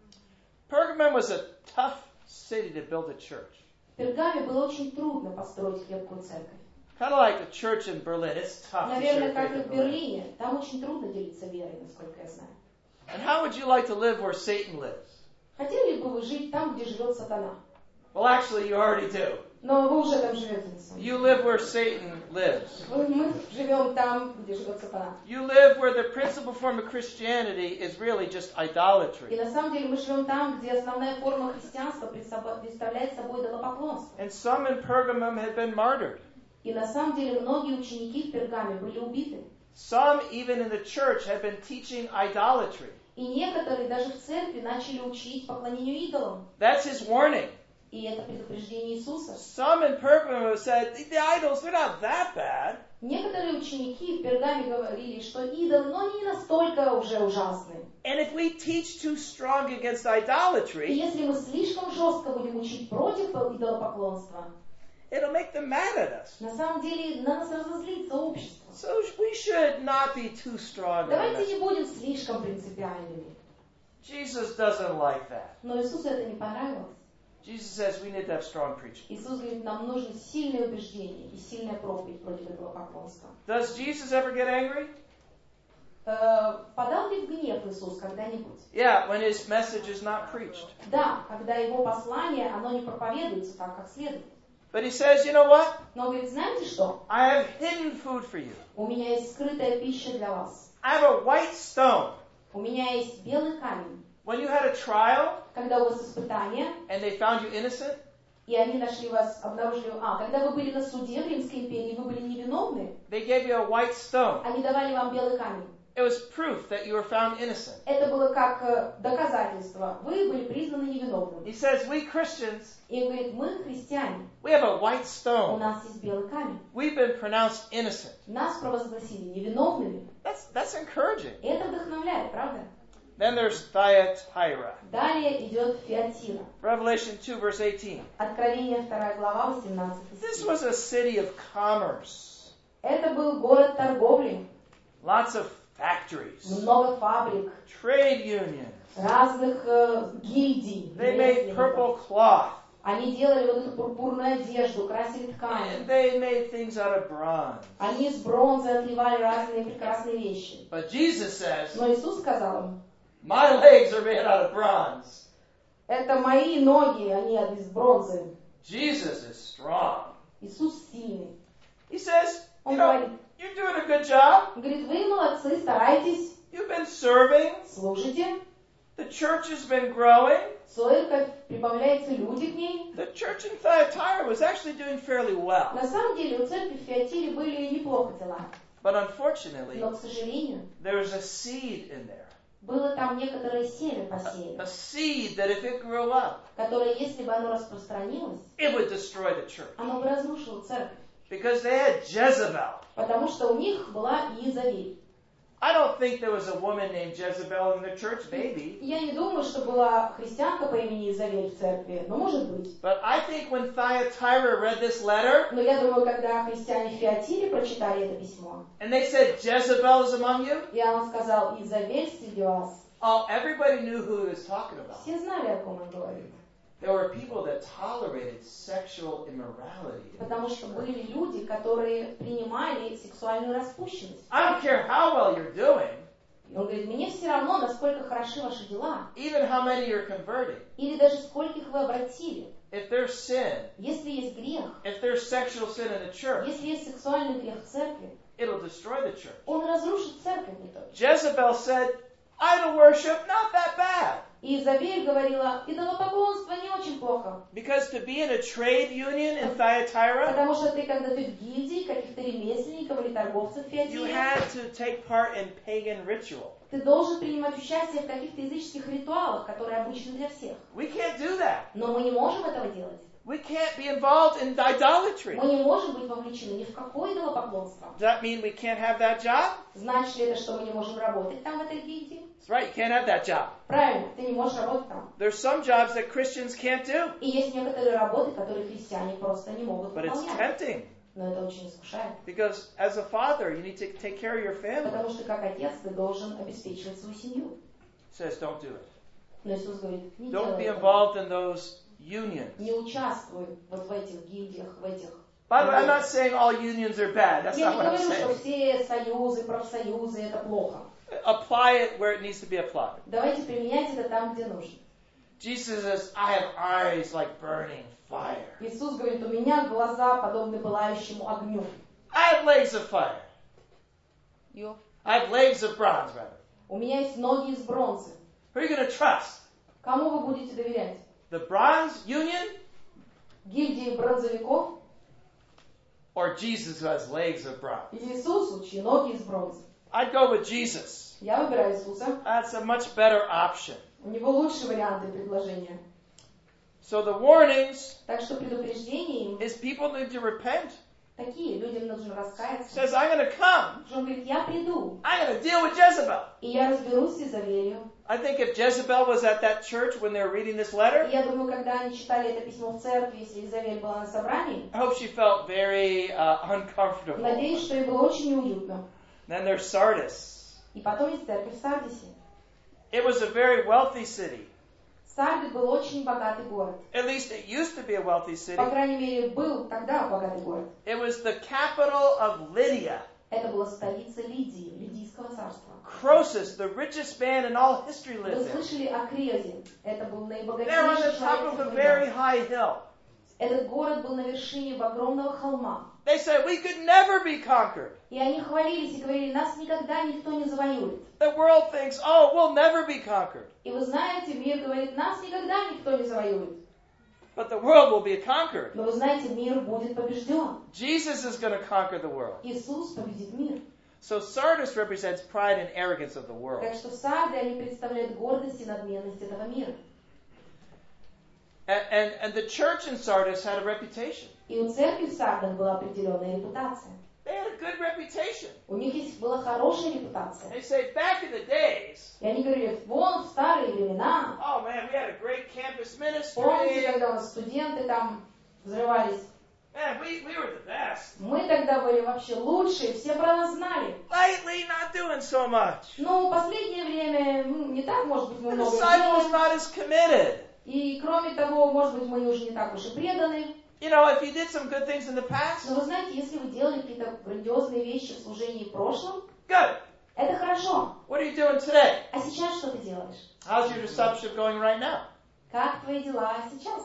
[SPEAKER 4] Pergamum was a tough city to build a church.
[SPEAKER 3] В Пергаме было очень трудно построить крепкую церковь.
[SPEAKER 4] Kind of like the church in Berlin. It's tough to share
[SPEAKER 3] Наверное, как
[SPEAKER 4] faith
[SPEAKER 3] и
[SPEAKER 4] in
[SPEAKER 3] в
[SPEAKER 4] Berlin.
[SPEAKER 3] Берлине. Там очень трудно делиться верой, насколько я знаю.
[SPEAKER 4] And how would you like to live where Satan lives?
[SPEAKER 3] Хотели бы вы жить там, где живет сатана?
[SPEAKER 4] Well, actually, you already do.
[SPEAKER 3] Но вы уже там живете, на самом деле.
[SPEAKER 4] You live where Satan lives.
[SPEAKER 3] Вы- Мы живем там, где живет сатана.
[SPEAKER 4] You live where the principal form of Christianity is really just
[SPEAKER 3] И
[SPEAKER 4] idolatry.
[SPEAKER 3] на самом деле мы живем там, где основная форма христианства предсобо- представляет собой идолопоклонство.
[SPEAKER 4] And some in Pergamum had been martyred.
[SPEAKER 3] И на самом деле многие ученики в Пергаме были убиты.
[SPEAKER 4] Some, even in the church, had been teaching idolatry.
[SPEAKER 3] И некоторые даже в церкви начали учить поклонению идолам.
[SPEAKER 4] That's his warning.
[SPEAKER 3] И это предупреждение Иисуса.
[SPEAKER 4] Some in Pergamum said, the idols, they're not that bad.
[SPEAKER 3] Некоторые ученики в Пергаме говорили, что идолы, но они не настолько уже ужасные.
[SPEAKER 4] And if we teach too strong against
[SPEAKER 3] И
[SPEAKER 4] idolatry,
[SPEAKER 3] если мы слишком жестко будем учить против идолопоклонства,
[SPEAKER 4] it'll make them mad at us.
[SPEAKER 3] на самом деле на нас разозлится общество.
[SPEAKER 4] So we should not be too strong on
[SPEAKER 3] Давайте
[SPEAKER 4] this.
[SPEAKER 3] не будем слишком принципиальными.
[SPEAKER 4] Jesus doesn't like that.
[SPEAKER 3] Но Иисусу это не понравилось.
[SPEAKER 4] Jesus says we need to have strong preaching.
[SPEAKER 3] Иисус говорит, нам нужно сильное убеждение и сильная проповедь против этого поклонства.
[SPEAKER 4] Does Jesus ever get angry?
[SPEAKER 3] Э, Подал ли в гнев Иисус когда-нибудь?
[SPEAKER 4] Yeah, when his message is not preached.
[SPEAKER 3] Да, когда его послание, оно не проповедуется так, как следует.
[SPEAKER 4] But he says, you know what?
[SPEAKER 3] Но он говорит, знаете что?
[SPEAKER 4] I have hidden food for you.
[SPEAKER 3] У меня есть скрытая пища для вас.
[SPEAKER 4] I have a white stone.
[SPEAKER 3] У меня есть белый камень.
[SPEAKER 4] When you had a trial
[SPEAKER 3] Когда у вас испытание,
[SPEAKER 4] and they found you innocent,
[SPEAKER 3] и и они нашли вас, обнаружили, а, когда вы были на суде в Римской империи, вы были невиновны,
[SPEAKER 4] they gave you a white stone.
[SPEAKER 3] они давали вам белый камень.
[SPEAKER 4] It was proof that you were found innocent.
[SPEAKER 3] Это было как э, доказательство. Вы были признаны невиновным.
[SPEAKER 4] He says, we Christians,
[SPEAKER 3] И он говорит, мы христиане,
[SPEAKER 4] we have a white
[SPEAKER 3] у
[SPEAKER 4] stone.
[SPEAKER 3] нас есть белый камень.
[SPEAKER 4] We've been pronounced innocent.
[SPEAKER 3] Нас провозгласили невиновными.
[SPEAKER 4] That's, that's encouraging.
[SPEAKER 3] И это вдохновляет, правда?
[SPEAKER 4] Then there's Thyatira.
[SPEAKER 3] Далее идет Фиатира.
[SPEAKER 4] Revelation two, verse eighteen.
[SPEAKER 3] Откровение вторая глава, восемнадцатый
[SPEAKER 4] This
[SPEAKER 3] стих.
[SPEAKER 4] was a city of commerce.
[SPEAKER 3] Это был город торговли,
[SPEAKER 4] Lots of factories.
[SPEAKER 3] много фабрик,
[SPEAKER 4] Trade unions.
[SPEAKER 3] разных э, гильдий.
[SPEAKER 4] They made
[SPEAKER 3] ремесленников.
[SPEAKER 4] purple cloth.
[SPEAKER 3] Они делали вот эту пурпурную одежду, красили
[SPEAKER 4] And
[SPEAKER 3] ткань.
[SPEAKER 4] they made things out of bronze.
[SPEAKER 3] Они из бронзы отливали разные прекрасные вещи.
[SPEAKER 4] But Jesus says,
[SPEAKER 3] Но Иисус сказал им,
[SPEAKER 4] my legs are made out of bronze.
[SPEAKER 3] это мои ноги, они из бронзы.
[SPEAKER 4] Jesus is strong.
[SPEAKER 3] Иисус сильный.
[SPEAKER 4] He says, you
[SPEAKER 3] Он
[SPEAKER 4] know,
[SPEAKER 3] говорит,
[SPEAKER 4] you're doing a good job.
[SPEAKER 3] он говорит, вы молодцы, старайтесь,
[SPEAKER 4] You've been serving.
[SPEAKER 3] служите.
[SPEAKER 4] The church has been growing.
[SPEAKER 3] Церковь, прибавляются люди к ней.
[SPEAKER 4] The church in Thyatira was actually doing fairly well.
[SPEAKER 3] На самом деле у церкви в Фиатире были неплохо дела.
[SPEAKER 4] But unfortunately,
[SPEAKER 3] Но, к сожалению,
[SPEAKER 4] there was a seed in there.
[SPEAKER 3] было там некоторое семя
[SPEAKER 4] A
[SPEAKER 3] посеяно,
[SPEAKER 4] seed that if it grew up,
[SPEAKER 3] которое, если бы оно распространилось,
[SPEAKER 4] it would destroy the church.
[SPEAKER 3] оно бы разрушило церковь.
[SPEAKER 4] Because they had Jezebel.
[SPEAKER 3] Потому что у них была Иезавель.
[SPEAKER 4] I don't think there was a woman named Jezebel in the church, maybe.
[SPEAKER 3] Я не думаю, что была христианка по имени Иезавель в церкви, но может быть.
[SPEAKER 4] But I think when Thyatira read this letter,
[SPEAKER 3] Но я думаю, когда христиане в Фиатире прочитали это письмо,
[SPEAKER 4] and they said, Jezebel is among you,
[SPEAKER 3] и он сказал, Иезавель среди вас,
[SPEAKER 4] oh, everybody knew who he was talking about.
[SPEAKER 3] все знали, о ком он говорит.
[SPEAKER 4] There were people that tolerated sexual immorality.
[SPEAKER 3] Потому что были люди, которые принимали сексуальную распущенность.
[SPEAKER 4] I don't care how well you're doing,
[SPEAKER 3] И он говорит, мне все равно, насколько хороши ваши дела,
[SPEAKER 4] even how many you're converting.
[SPEAKER 3] или даже скольких вы обратили.
[SPEAKER 4] If there's sin,
[SPEAKER 3] Если есть грех,
[SPEAKER 4] if there's sexual sin in the church,
[SPEAKER 3] если есть сексуальный грех в церкви,
[SPEAKER 4] it'll destroy the church.
[SPEAKER 3] он разрушит церковь в итоге.
[SPEAKER 4] Jezebel said, idol worship, not that bad.
[SPEAKER 3] И Изавель говорила, идолопоклонство не очень плохо.
[SPEAKER 4] Because to be in a trade union in Thyatira,
[SPEAKER 3] Потому что ты, когда ты в гильдии каких-то ремесленников или торговцев в
[SPEAKER 4] you
[SPEAKER 3] Фиатире,
[SPEAKER 4] had to take part in pagan ritual.
[SPEAKER 3] ты должен принимать участие в каких-то языческих ритуалах, которые обычны для всех.
[SPEAKER 4] We can't do that.
[SPEAKER 3] Но мы не можем этого делать.
[SPEAKER 4] We can't be involved in idolatry.
[SPEAKER 3] Мы не можем быть вовлечены ни в какое идолопоклонство.
[SPEAKER 4] Does that mean we can't have that job?
[SPEAKER 3] Значит ли это, что мы не можем работать там, в этой гильдии?
[SPEAKER 4] That's right, you can't have that job.
[SPEAKER 3] Правильно, ты не можешь работать там.
[SPEAKER 4] There's some jobs that Christians can't do,
[SPEAKER 3] И есть некоторые работы, которые христиане просто не могут
[SPEAKER 4] but it's
[SPEAKER 3] выполнять.
[SPEAKER 4] tempting.
[SPEAKER 3] Но это очень искушает.
[SPEAKER 4] Because as a father, you need to take care of your family.
[SPEAKER 3] Потому что как отец ты должен обеспечивать свою семью.
[SPEAKER 4] It says, don't do it.
[SPEAKER 3] Но Иисус говорит, не
[SPEAKER 4] Don't
[SPEAKER 3] делай
[SPEAKER 4] be
[SPEAKER 3] этого.
[SPEAKER 4] involved in those unions.
[SPEAKER 3] Не участвуй вот в этих гильдиях, в этих...
[SPEAKER 4] By the way, I'm not saying all unions are bad. That's
[SPEAKER 3] Я
[SPEAKER 4] not
[SPEAKER 3] не
[SPEAKER 4] what I'm
[SPEAKER 3] говорю, что
[SPEAKER 4] saying.
[SPEAKER 3] все союзы, профсоюзы это плохо.
[SPEAKER 4] Apply it where it needs to be applied.
[SPEAKER 3] Давайте применять это там, где нужно.
[SPEAKER 4] Jesus says, I have eyes like burning fire.
[SPEAKER 3] Иисус говорит, у меня глаза подобны пылающему огню.
[SPEAKER 4] I have legs of fire. I have legs of bronze, rather.
[SPEAKER 3] У меня есть ноги из бронзы.
[SPEAKER 4] Who are you going to trust?
[SPEAKER 3] Кому вы будете доверять?
[SPEAKER 4] The bronze union
[SPEAKER 3] Гильдии бронзовиков
[SPEAKER 4] or Jesus who has legs of bronze?
[SPEAKER 3] или Иисусу, чьи ноги из бронзы?
[SPEAKER 4] I'd go with Jesus.
[SPEAKER 3] Я выбираю Иисуса.
[SPEAKER 4] That's a much better option.
[SPEAKER 3] У него лучшие варианты предложения.
[SPEAKER 4] So the warnings
[SPEAKER 3] Так что предупреждение им
[SPEAKER 4] is people need to repent.
[SPEAKER 3] такие. Людям нужно
[SPEAKER 4] He
[SPEAKER 3] раскаяться.
[SPEAKER 4] says, I'm going to come.
[SPEAKER 3] Он говорит, я приду,
[SPEAKER 4] I'm going to deal with Jezebel.
[SPEAKER 3] и я разберусь с Изавелью.
[SPEAKER 4] I think if Jezebel was at that church when they were reading this letter,
[SPEAKER 3] И я думаю, когда они читали это письмо в церкви, если Изавель была на собрании,
[SPEAKER 4] I hope she felt very uh, uncomfortable.
[SPEAKER 3] надеюсь, что ей было очень неуютно.
[SPEAKER 4] Then there's Sardis.
[SPEAKER 3] И потом есть церковь в Сардисе.
[SPEAKER 4] It was a very wealthy city.
[SPEAKER 3] Сардис был очень богатый город.
[SPEAKER 4] At least it used to be a wealthy city.
[SPEAKER 3] По крайней мере, был тогда богатый город.
[SPEAKER 4] It was the capital of Lydia.
[SPEAKER 3] Это была столица Лидии, Лидийского царства.
[SPEAKER 4] Croesus, the richest man in all history,
[SPEAKER 3] Вы
[SPEAKER 4] lived there.
[SPEAKER 3] слышали о Крезе? Это был
[SPEAKER 4] They're on
[SPEAKER 3] наибогатейший
[SPEAKER 4] the top
[SPEAKER 3] человек
[SPEAKER 4] of a
[SPEAKER 3] тех
[SPEAKER 4] very
[SPEAKER 3] времен.
[SPEAKER 4] high hill.
[SPEAKER 3] Этот город был на вершине огромного холма.
[SPEAKER 4] They said, we could never be conquered.
[SPEAKER 3] И они хвалились и говорили, нас никогда никто не завоюет.
[SPEAKER 4] The world thinks, oh, we'll never be conquered.
[SPEAKER 3] И вы знаете, мир говорит, нас никогда никто не завоюет.
[SPEAKER 4] But the world will be conquered.
[SPEAKER 3] Но вы знаете, мир будет побежден.
[SPEAKER 4] Jesus is going to conquer the world.
[SPEAKER 3] Иисус победит мир.
[SPEAKER 4] So Sardis represents pride and arrogance of the world.
[SPEAKER 3] Так что сарды, они представляют гордость и надменность этого мира.
[SPEAKER 4] And, and, and the church in Sardis had a reputation.
[SPEAKER 3] И у церкви в Сардах была определенная репутация.
[SPEAKER 4] They had a good reputation.
[SPEAKER 3] У них есть была хорошая репутация.
[SPEAKER 4] They say, back in the days,
[SPEAKER 3] И они говорили, вон в старые времена,
[SPEAKER 4] oh man, we had a great campus
[SPEAKER 3] помните,
[SPEAKER 4] ministry.
[SPEAKER 3] когда у нас студенты там взрывались?
[SPEAKER 4] Man, we, we were the best.
[SPEAKER 3] Мы тогда были вообще лучшие, все про нас знали.
[SPEAKER 4] Lately, not doing so much.
[SPEAKER 3] Но в последнее время м, не так, может быть, мы
[SPEAKER 4] The
[SPEAKER 3] много
[SPEAKER 4] disciples
[SPEAKER 3] делаем.
[SPEAKER 4] not as committed.
[SPEAKER 3] И кроме того, может быть, мы уже не так уж и преданы.
[SPEAKER 4] You know, if you did some good things in the past,
[SPEAKER 3] Но вы знаете, если вы делали какие-то грандиозные вещи в служении в прошлом,
[SPEAKER 4] good.
[SPEAKER 3] это хорошо.
[SPEAKER 4] What are you doing today?
[SPEAKER 3] А сейчас что ты делаешь?
[SPEAKER 4] How's your discipleship going right now?
[SPEAKER 3] Как твои дела сейчас?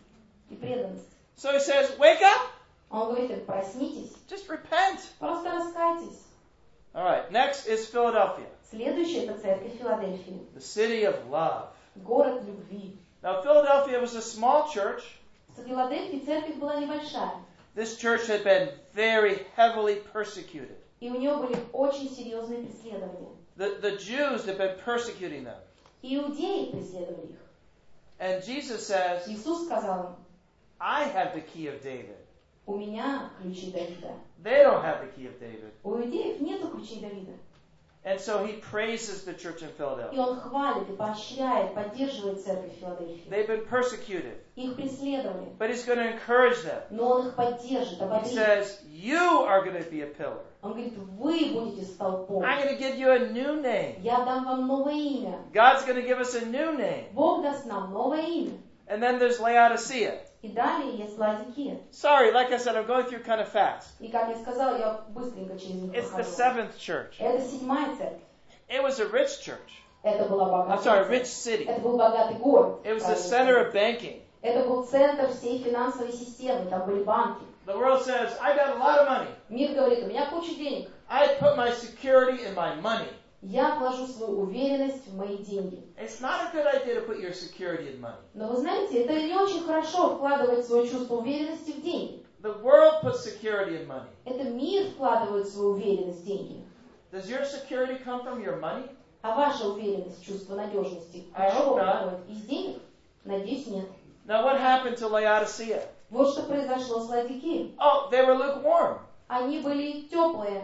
[SPEAKER 3] И преданность.
[SPEAKER 4] So he says, wake up,
[SPEAKER 3] Он говорит им, проснитесь,
[SPEAKER 4] just repent.
[SPEAKER 3] просто раскайтесь.
[SPEAKER 4] All right, next is Philadelphia,
[SPEAKER 3] Следующая это церковь Филадельфии.
[SPEAKER 4] the city of love.
[SPEAKER 3] Город любви.
[SPEAKER 4] Now, Philadelphia was a small church.
[SPEAKER 3] В Филадельфии церковь была небольшая.
[SPEAKER 4] This church had been very heavily persecuted.
[SPEAKER 3] И у нее были очень серьезные преследования.
[SPEAKER 4] The, the Jews had been persecuting them.
[SPEAKER 3] И иудеи преследовали их.
[SPEAKER 4] And Jesus says,
[SPEAKER 3] Иисус сказал им,
[SPEAKER 4] I have the key of David.
[SPEAKER 3] у меня ключи Давида.
[SPEAKER 4] They don't have the key of David.
[SPEAKER 3] У иудеев нету ключей Давида.
[SPEAKER 4] And so he praises the church in
[SPEAKER 3] И
[SPEAKER 4] Philadelphia.
[SPEAKER 3] он хвалит и поощряет, поддерживает церковь Филадельфии.
[SPEAKER 4] They've been persecuted,
[SPEAKER 3] Их преследовали,
[SPEAKER 4] but he's going to encourage them.
[SPEAKER 3] но он их поддержит,
[SPEAKER 4] He
[SPEAKER 3] ободрит.
[SPEAKER 4] says, you are going to be a pillar.
[SPEAKER 3] Он говорит, вы будете столпом.
[SPEAKER 4] I'm going to give you a new name.
[SPEAKER 3] Я дам вам новое имя.
[SPEAKER 4] God's going to give us a new name.
[SPEAKER 3] Бог даст нам новое имя.
[SPEAKER 4] And then there's Laodicea.
[SPEAKER 3] И далее есть Ладикия.
[SPEAKER 4] Sorry, like I said, I'm going through kind of fast.
[SPEAKER 3] И как я сказала, я быстренько через них
[SPEAKER 4] It's the
[SPEAKER 3] прохожу.
[SPEAKER 4] seventh church.
[SPEAKER 3] Это седьмая церковь.
[SPEAKER 4] It was a rich church.
[SPEAKER 3] Это была
[SPEAKER 4] I'm
[SPEAKER 3] богатая
[SPEAKER 4] sorry,
[SPEAKER 3] церковь.
[SPEAKER 4] rich city.
[SPEAKER 3] Это был богатый город.
[SPEAKER 4] It was the
[SPEAKER 3] правильно
[SPEAKER 4] center
[SPEAKER 3] сказать.
[SPEAKER 4] of banking.
[SPEAKER 3] Это был центр всей финансовой системы. Там были банки.
[SPEAKER 4] The world says, I got a lot of money.
[SPEAKER 3] Мир говорит, у меня куча денег.
[SPEAKER 4] I put my security in my money.
[SPEAKER 3] Я вложу свою уверенность в мои деньги.
[SPEAKER 4] It's not a good idea to put your security in money.
[SPEAKER 3] Но вы знаете, это не очень хорошо вкладывать свое чувство уверенности в деньги.
[SPEAKER 4] The world puts security in money.
[SPEAKER 3] Это мир вкладывает свою уверенность в деньги.
[SPEAKER 4] Does your security come from your money?
[SPEAKER 3] А ваша уверенность, чувство надежности,
[SPEAKER 4] I hope
[SPEAKER 3] от чего
[SPEAKER 4] not.
[SPEAKER 3] приходит? Из денег? Надеюсь, нет.
[SPEAKER 4] Now what happened to Laodicea?
[SPEAKER 3] Вот что произошло с Ладикией.
[SPEAKER 4] Oh, they were lukewarm.
[SPEAKER 3] Они были теплые.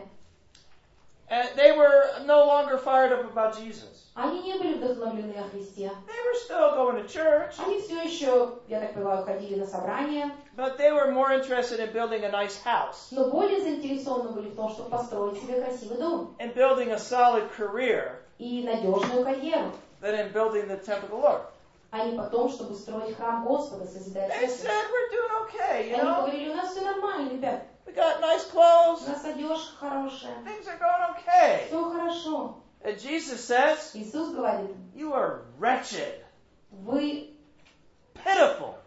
[SPEAKER 4] And they were no longer fired up about Jesus.
[SPEAKER 3] Они не были вдохновлены о Христе.
[SPEAKER 4] They were still going to church,
[SPEAKER 3] Они все еще, я так понимаю, ходили на собрания,
[SPEAKER 4] but they were more interested in building a nice house
[SPEAKER 3] но более заинтересованы были в том, чтобы построить себе красивый дом
[SPEAKER 4] and building a solid career
[SPEAKER 3] и надежную карьеру,
[SPEAKER 4] than in building the temple of the Lord.
[SPEAKER 3] а не потом, чтобы строить храм Господа, созидать
[SPEAKER 4] They
[SPEAKER 3] церковь.
[SPEAKER 4] said, we're doing okay, you
[SPEAKER 3] Они
[SPEAKER 4] know.
[SPEAKER 3] говорили, у нас все нормально, ребят,
[SPEAKER 4] We got nice
[SPEAKER 3] у
[SPEAKER 4] clothes.
[SPEAKER 3] нас одежда хорошая,
[SPEAKER 4] Things are going okay.
[SPEAKER 3] все хорошо.
[SPEAKER 4] And Jesus says,
[SPEAKER 3] Иисус говорит,
[SPEAKER 4] you are wretched,
[SPEAKER 3] вы,
[SPEAKER 4] pitiful,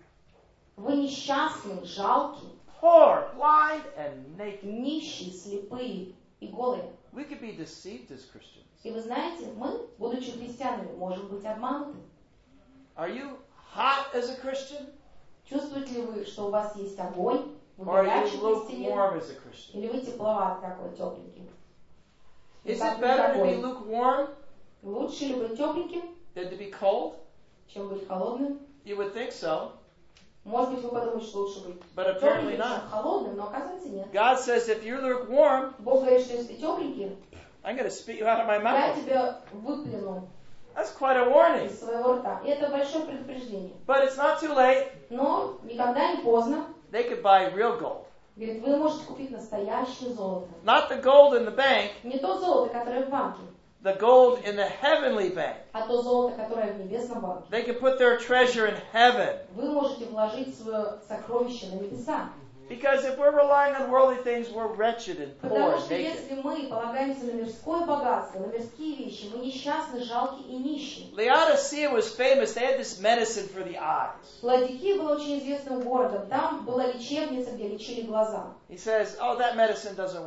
[SPEAKER 3] вы несчастны, жалкие,
[SPEAKER 4] poor, blind, and naked.
[SPEAKER 3] нищие, слепые и голые.
[SPEAKER 4] We could be deceived as Christians.
[SPEAKER 3] И вы знаете, мы, будучи христианами, можем быть обмануты.
[SPEAKER 4] Are you hot as a Christian?
[SPEAKER 3] Чувствуете ли вы, что у вас есть огонь? Вы
[SPEAKER 4] Or are
[SPEAKER 3] горячий
[SPEAKER 4] you
[SPEAKER 3] христианин?
[SPEAKER 4] lukewarm as a Christian?
[SPEAKER 3] Или вы тепловат такой, тепленький?
[SPEAKER 4] Is
[SPEAKER 3] Как
[SPEAKER 4] it better to be
[SPEAKER 3] огонь.
[SPEAKER 4] lukewarm
[SPEAKER 3] Лучше ли быть тепленьким,
[SPEAKER 4] than to be cold?
[SPEAKER 3] чем быть холодным?
[SPEAKER 4] You would think so,
[SPEAKER 3] Может быть, вы подумаете, что лучше быть
[SPEAKER 4] but apparently
[SPEAKER 3] тепленьким,
[SPEAKER 4] not.
[SPEAKER 3] чем холодным, но оказывается нет.
[SPEAKER 4] God says if you're lukewarm,
[SPEAKER 3] Бог говорит, что если ты тепленький,
[SPEAKER 4] I'm going to spit you out of my
[SPEAKER 3] я
[SPEAKER 4] mouth.
[SPEAKER 3] тебя выплюну
[SPEAKER 4] That's quite a warning.
[SPEAKER 3] из своего рта. И это большое предупреждение.
[SPEAKER 4] But it's not too late.
[SPEAKER 3] Но никогда не поздно.
[SPEAKER 4] They could buy real gold.
[SPEAKER 3] Говорит, вы можете купить настоящее золото.
[SPEAKER 4] Not the gold in the bank,
[SPEAKER 3] Не то золото, которое в банке,
[SPEAKER 4] the gold in the heavenly bank.
[SPEAKER 3] а то золото, которое в небесном банке.
[SPEAKER 4] They can put their treasure in heaven.
[SPEAKER 3] Вы можете вложить свое сокровище на небеса.
[SPEAKER 4] Because if we're relying on worldly things, we're wretched and poor
[SPEAKER 3] Потому
[SPEAKER 4] and
[SPEAKER 3] что
[SPEAKER 4] naked.
[SPEAKER 3] если мы полагаемся на мирское богатство, на мирские вещи, мы несчастны, жалкие и нищие.
[SPEAKER 4] Laodicea was famous. They had this medicine for the eyes.
[SPEAKER 3] Ладикия была очень известным городом. Там была лечебница, где лечили глаза.
[SPEAKER 4] He says, oh, that medicine doesn't work.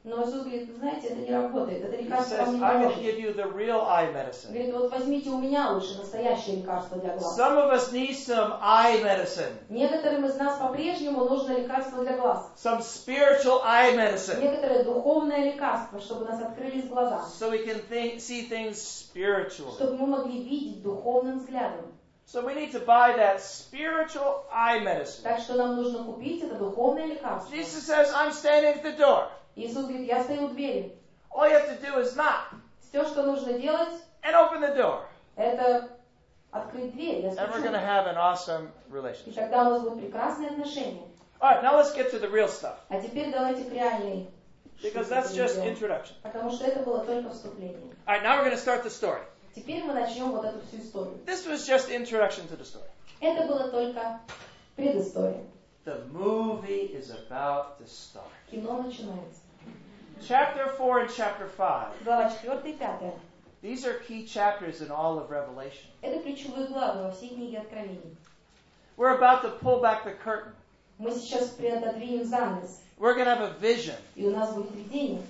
[SPEAKER 3] Но Иисус говорит, вы знаете, это не работает, это
[SPEAKER 4] He
[SPEAKER 3] лекарство
[SPEAKER 4] says,
[SPEAKER 3] вам не
[SPEAKER 4] I'm going to
[SPEAKER 3] поможет.
[SPEAKER 4] give you the real eye medicine.
[SPEAKER 3] Говорит, вот возьмите у меня лучше настоящее лекарство для глаз.
[SPEAKER 4] Some of us need some eye medicine,
[SPEAKER 3] Некоторым из нас по-прежнему нужно лекарство для глаз.
[SPEAKER 4] some spiritual eye medicine,
[SPEAKER 3] Некоторое духовное лекарство, чтобы у нас открылись глаза.
[SPEAKER 4] so we can think, see things spiritually.
[SPEAKER 3] Чтобы мы могли видеть духовным взглядом.
[SPEAKER 4] So we need to buy that spiritual eye medicine.
[SPEAKER 3] Так что нам нужно купить это духовное лекарство.
[SPEAKER 4] Jesus says, I'm standing at the door.
[SPEAKER 3] Иисус говорит, я стою у двери.
[SPEAKER 4] All you have to do is knock
[SPEAKER 3] Все, что нужно делать,
[SPEAKER 4] and open the door.
[SPEAKER 3] это открыть дверь. Я
[SPEAKER 4] And we're
[SPEAKER 3] стучу.
[SPEAKER 4] going to have an awesome
[SPEAKER 3] И
[SPEAKER 4] relationship.
[SPEAKER 3] тогда у нас будут прекрасные отношения.
[SPEAKER 4] All right, now let's get to the real stuff,
[SPEAKER 3] А теперь давайте к реальной
[SPEAKER 4] because
[SPEAKER 3] штуке
[SPEAKER 4] that's just
[SPEAKER 3] перейдем.
[SPEAKER 4] introduction.
[SPEAKER 3] Потому что это было только вступление.
[SPEAKER 4] All right, now we're going to start the story.
[SPEAKER 3] Теперь мы начнем вот эту всю историю.
[SPEAKER 4] This was just introduction to the story.
[SPEAKER 3] Это было только предыстория.
[SPEAKER 4] The movie is about to start.
[SPEAKER 3] Кино начинается.
[SPEAKER 4] Chapter four and chapter five.
[SPEAKER 3] Глава четвёртая и пятая.
[SPEAKER 4] These are key chapters in all of Revelation.
[SPEAKER 3] Это ключевые главы во всей книге Откровений.
[SPEAKER 4] We're about to pull back the curtain.
[SPEAKER 3] Мы сейчас приотодвинем занавес,
[SPEAKER 4] We're going to have a vision.
[SPEAKER 3] и у нас будет видение.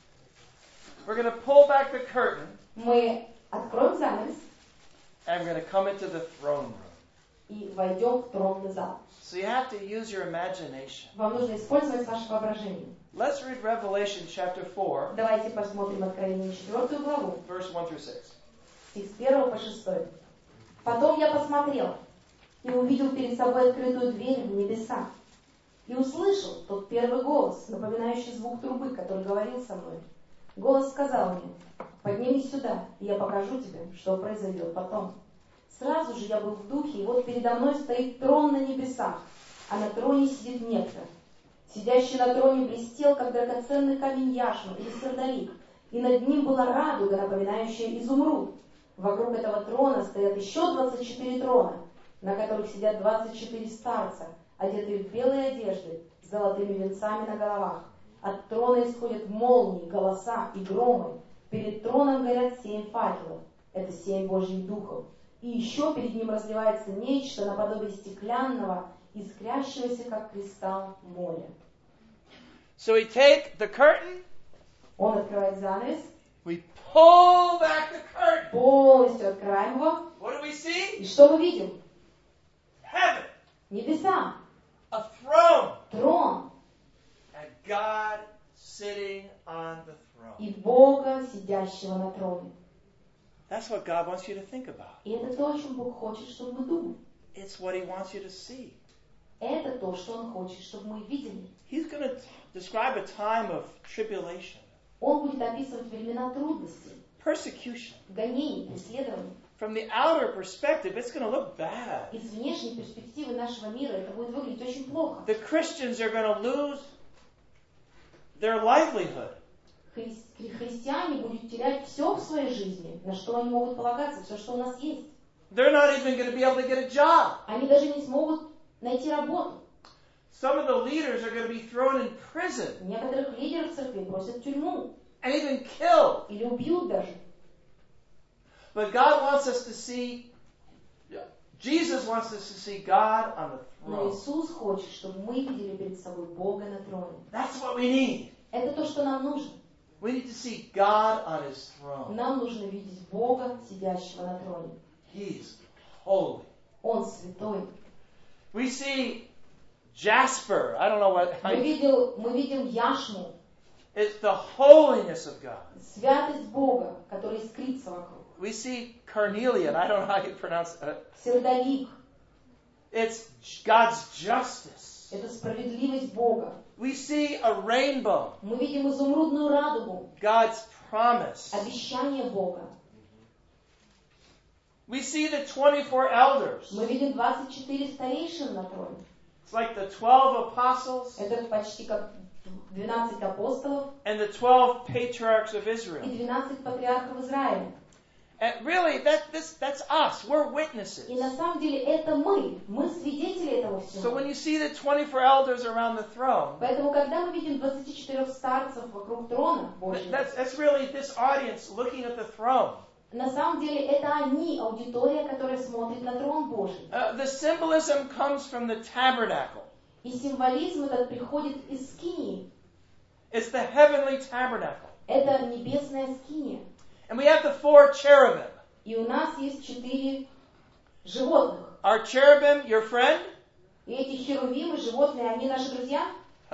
[SPEAKER 4] We're going to pull back the curtain,
[SPEAKER 3] Мы откроем занавес
[SPEAKER 4] and we're going to come into the throne room.
[SPEAKER 3] и войдем в тронный зал.
[SPEAKER 4] So you have to use your imagination.
[SPEAKER 3] Вам нужно использовать ваше воображение.
[SPEAKER 4] Let's read Revelation chapter four,
[SPEAKER 3] Давайте посмотрим Откровение четвёртую главу,
[SPEAKER 4] verse one through six.
[SPEAKER 3] стих с первого по шестой. «Потом я посмотрел и увидел перед собой открытую дверь в небеса, и услышал тот первый голос, напоминающий звук трубы, который говорил со мной. Голос сказал мне: поднимись сюда, и я покажу тебе, что произойдет потом. Сразу же я был в духе, и вот передо мной стоит трон на небесах, а на троне сидит некто. Сидящий на троне блестел, как драгоценный камень яшма или сердолик, и над ним была радуга, напоминающая изумруд. Вокруг этого трона стоят еще двадцать четыре трона, на которых сидят двадцать четыре старца, одетые в белые одежды, с золотыми венцами на головах. От трона исходят молнии, голоса и громы. Перед троном горят семь факелов. Это семь Божьих духов. И еще перед ним разливается нечто наподобие стеклянного, искрящегося, как кристалл моря.
[SPEAKER 4] So we take the curtain,
[SPEAKER 3] Он открывает занавес,
[SPEAKER 4] we pull back the curtain.
[SPEAKER 3] полностью открываем его.
[SPEAKER 4] What do we see?
[SPEAKER 3] И что мы видим?
[SPEAKER 4] Heaven,
[SPEAKER 3] Небеса,
[SPEAKER 4] a throne,
[SPEAKER 3] трон
[SPEAKER 4] and God sitting on the throne.
[SPEAKER 3] и Бога, сидящего на троне.
[SPEAKER 4] That's what God wants you to think about.
[SPEAKER 3] И это то, о чем Бог хочет, чтобы мы думали.
[SPEAKER 4] It's what He wants you to see.
[SPEAKER 3] Это то, что Он хочет, чтобы мы видели.
[SPEAKER 4] He's going to describe a time of tribulation,
[SPEAKER 3] Он будет описывать времена трудностей,
[SPEAKER 4] persecution.
[SPEAKER 3] гонений, преследований.
[SPEAKER 4] From the outer perspective, it's going to look bad.
[SPEAKER 3] Из внешней перспективы нашего мира это будет выглядеть очень плохо.
[SPEAKER 4] The Christians are going to lose their livelihood.
[SPEAKER 3] Хри- Христиане будут терять все в своей жизни, на что они могут полагаться, все, что у нас есть.
[SPEAKER 4] They're not even going to be able to get a job.
[SPEAKER 3] Они даже не смогут найти работу.
[SPEAKER 4] Some of the leaders are going to be thrown in prison
[SPEAKER 3] Некоторых лидеров церкви бросят в тюрьму
[SPEAKER 4] and even killed.
[SPEAKER 3] или убьют даже.
[SPEAKER 4] But God wants us to see, Jesus wants us to see God on the
[SPEAKER 3] Но
[SPEAKER 4] throne.
[SPEAKER 3] Иисус хочет, чтобы мы видели перед собой Бога на троне.
[SPEAKER 4] That's what we need.
[SPEAKER 3] Это то, что нам нужно.
[SPEAKER 4] We need to see God on His throne.
[SPEAKER 3] Нам нужно видеть Бога, сидящего на троне.
[SPEAKER 4] He's holy.
[SPEAKER 3] Он святой.
[SPEAKER 4] We see jasper. I don't know what.
[SPEAKER 3] Мы видим, мы видим яшму,
[SPEAKER 4] It's the holiness of God.
[SPEAKER 3] святость Бога, который искрится вокруг.
[SPEAKER 4] We see carnelian. I don't know how you pronounce it.
[SPEAKER 3] Сердолик –
[SPEAKER 4] It's God's justice.
[SPEAKER 3] это справедливость Бога.
[SPEAKER 4] We see a rainbow.
[SPEAKER 3] Мы видим изумрудную радугу,
[SPEAKER 4] God's promise.
[SPEAKER 3] обещание Бога.
[SPEAKER 4] We see the twenty-four elders.
[SPEAKER 3] Мы видим двадцать четыре старейшины на троне.
[SPEAKER 4] It's like the twelve apostles
[SPEAKER 3] Это почти как двенадцать апостолов
[SPEAKER 4] and the twelve patriarchs of
[SPEAKER 3] и
[SPEAKER 4] Israel.
[SPEAKER 3] двенадцать патриархов Израиля.
[SPEAKER 4] And really, that this that's us. We're witnesses.
[SPEAKER 3] И на самом деле это мы. Мы свидетели этого
[SPEAKER 4] So
[SPEAKER 3] всего.
[SPEAKER 4] when you see the twenty-four elders around the throne,
[SPEAKER 3] Поэтому, когда мы видим двадцать четыре старцев вокруг трона
[SPEAKER 4] th-
[SPEAKER 3] Божьего,
[SPEAKER 4] that's that's really this audience looking at the throne.
[SPEAKER 3] на самом деле это они, аудитория, которая смотрит на трон Божий.
[SPEAKER 4] Uh, the symbolism comes from the tabernacle.
[SPEAKER 3] И символизм этот приходит из скинии.
[SPEAKER 4] It's the heavenly tabernacle.
[SPEAKER 3] Это небесная скиния.
[SPEAKER 4] And we have the four cherubim.
[SPEAKER 3] И у нас есть четыре животных.
[SPEAKER 4] Are cherubim your friend?
[SPEAKER 3] И эти херувимы, животные, они наши друзья?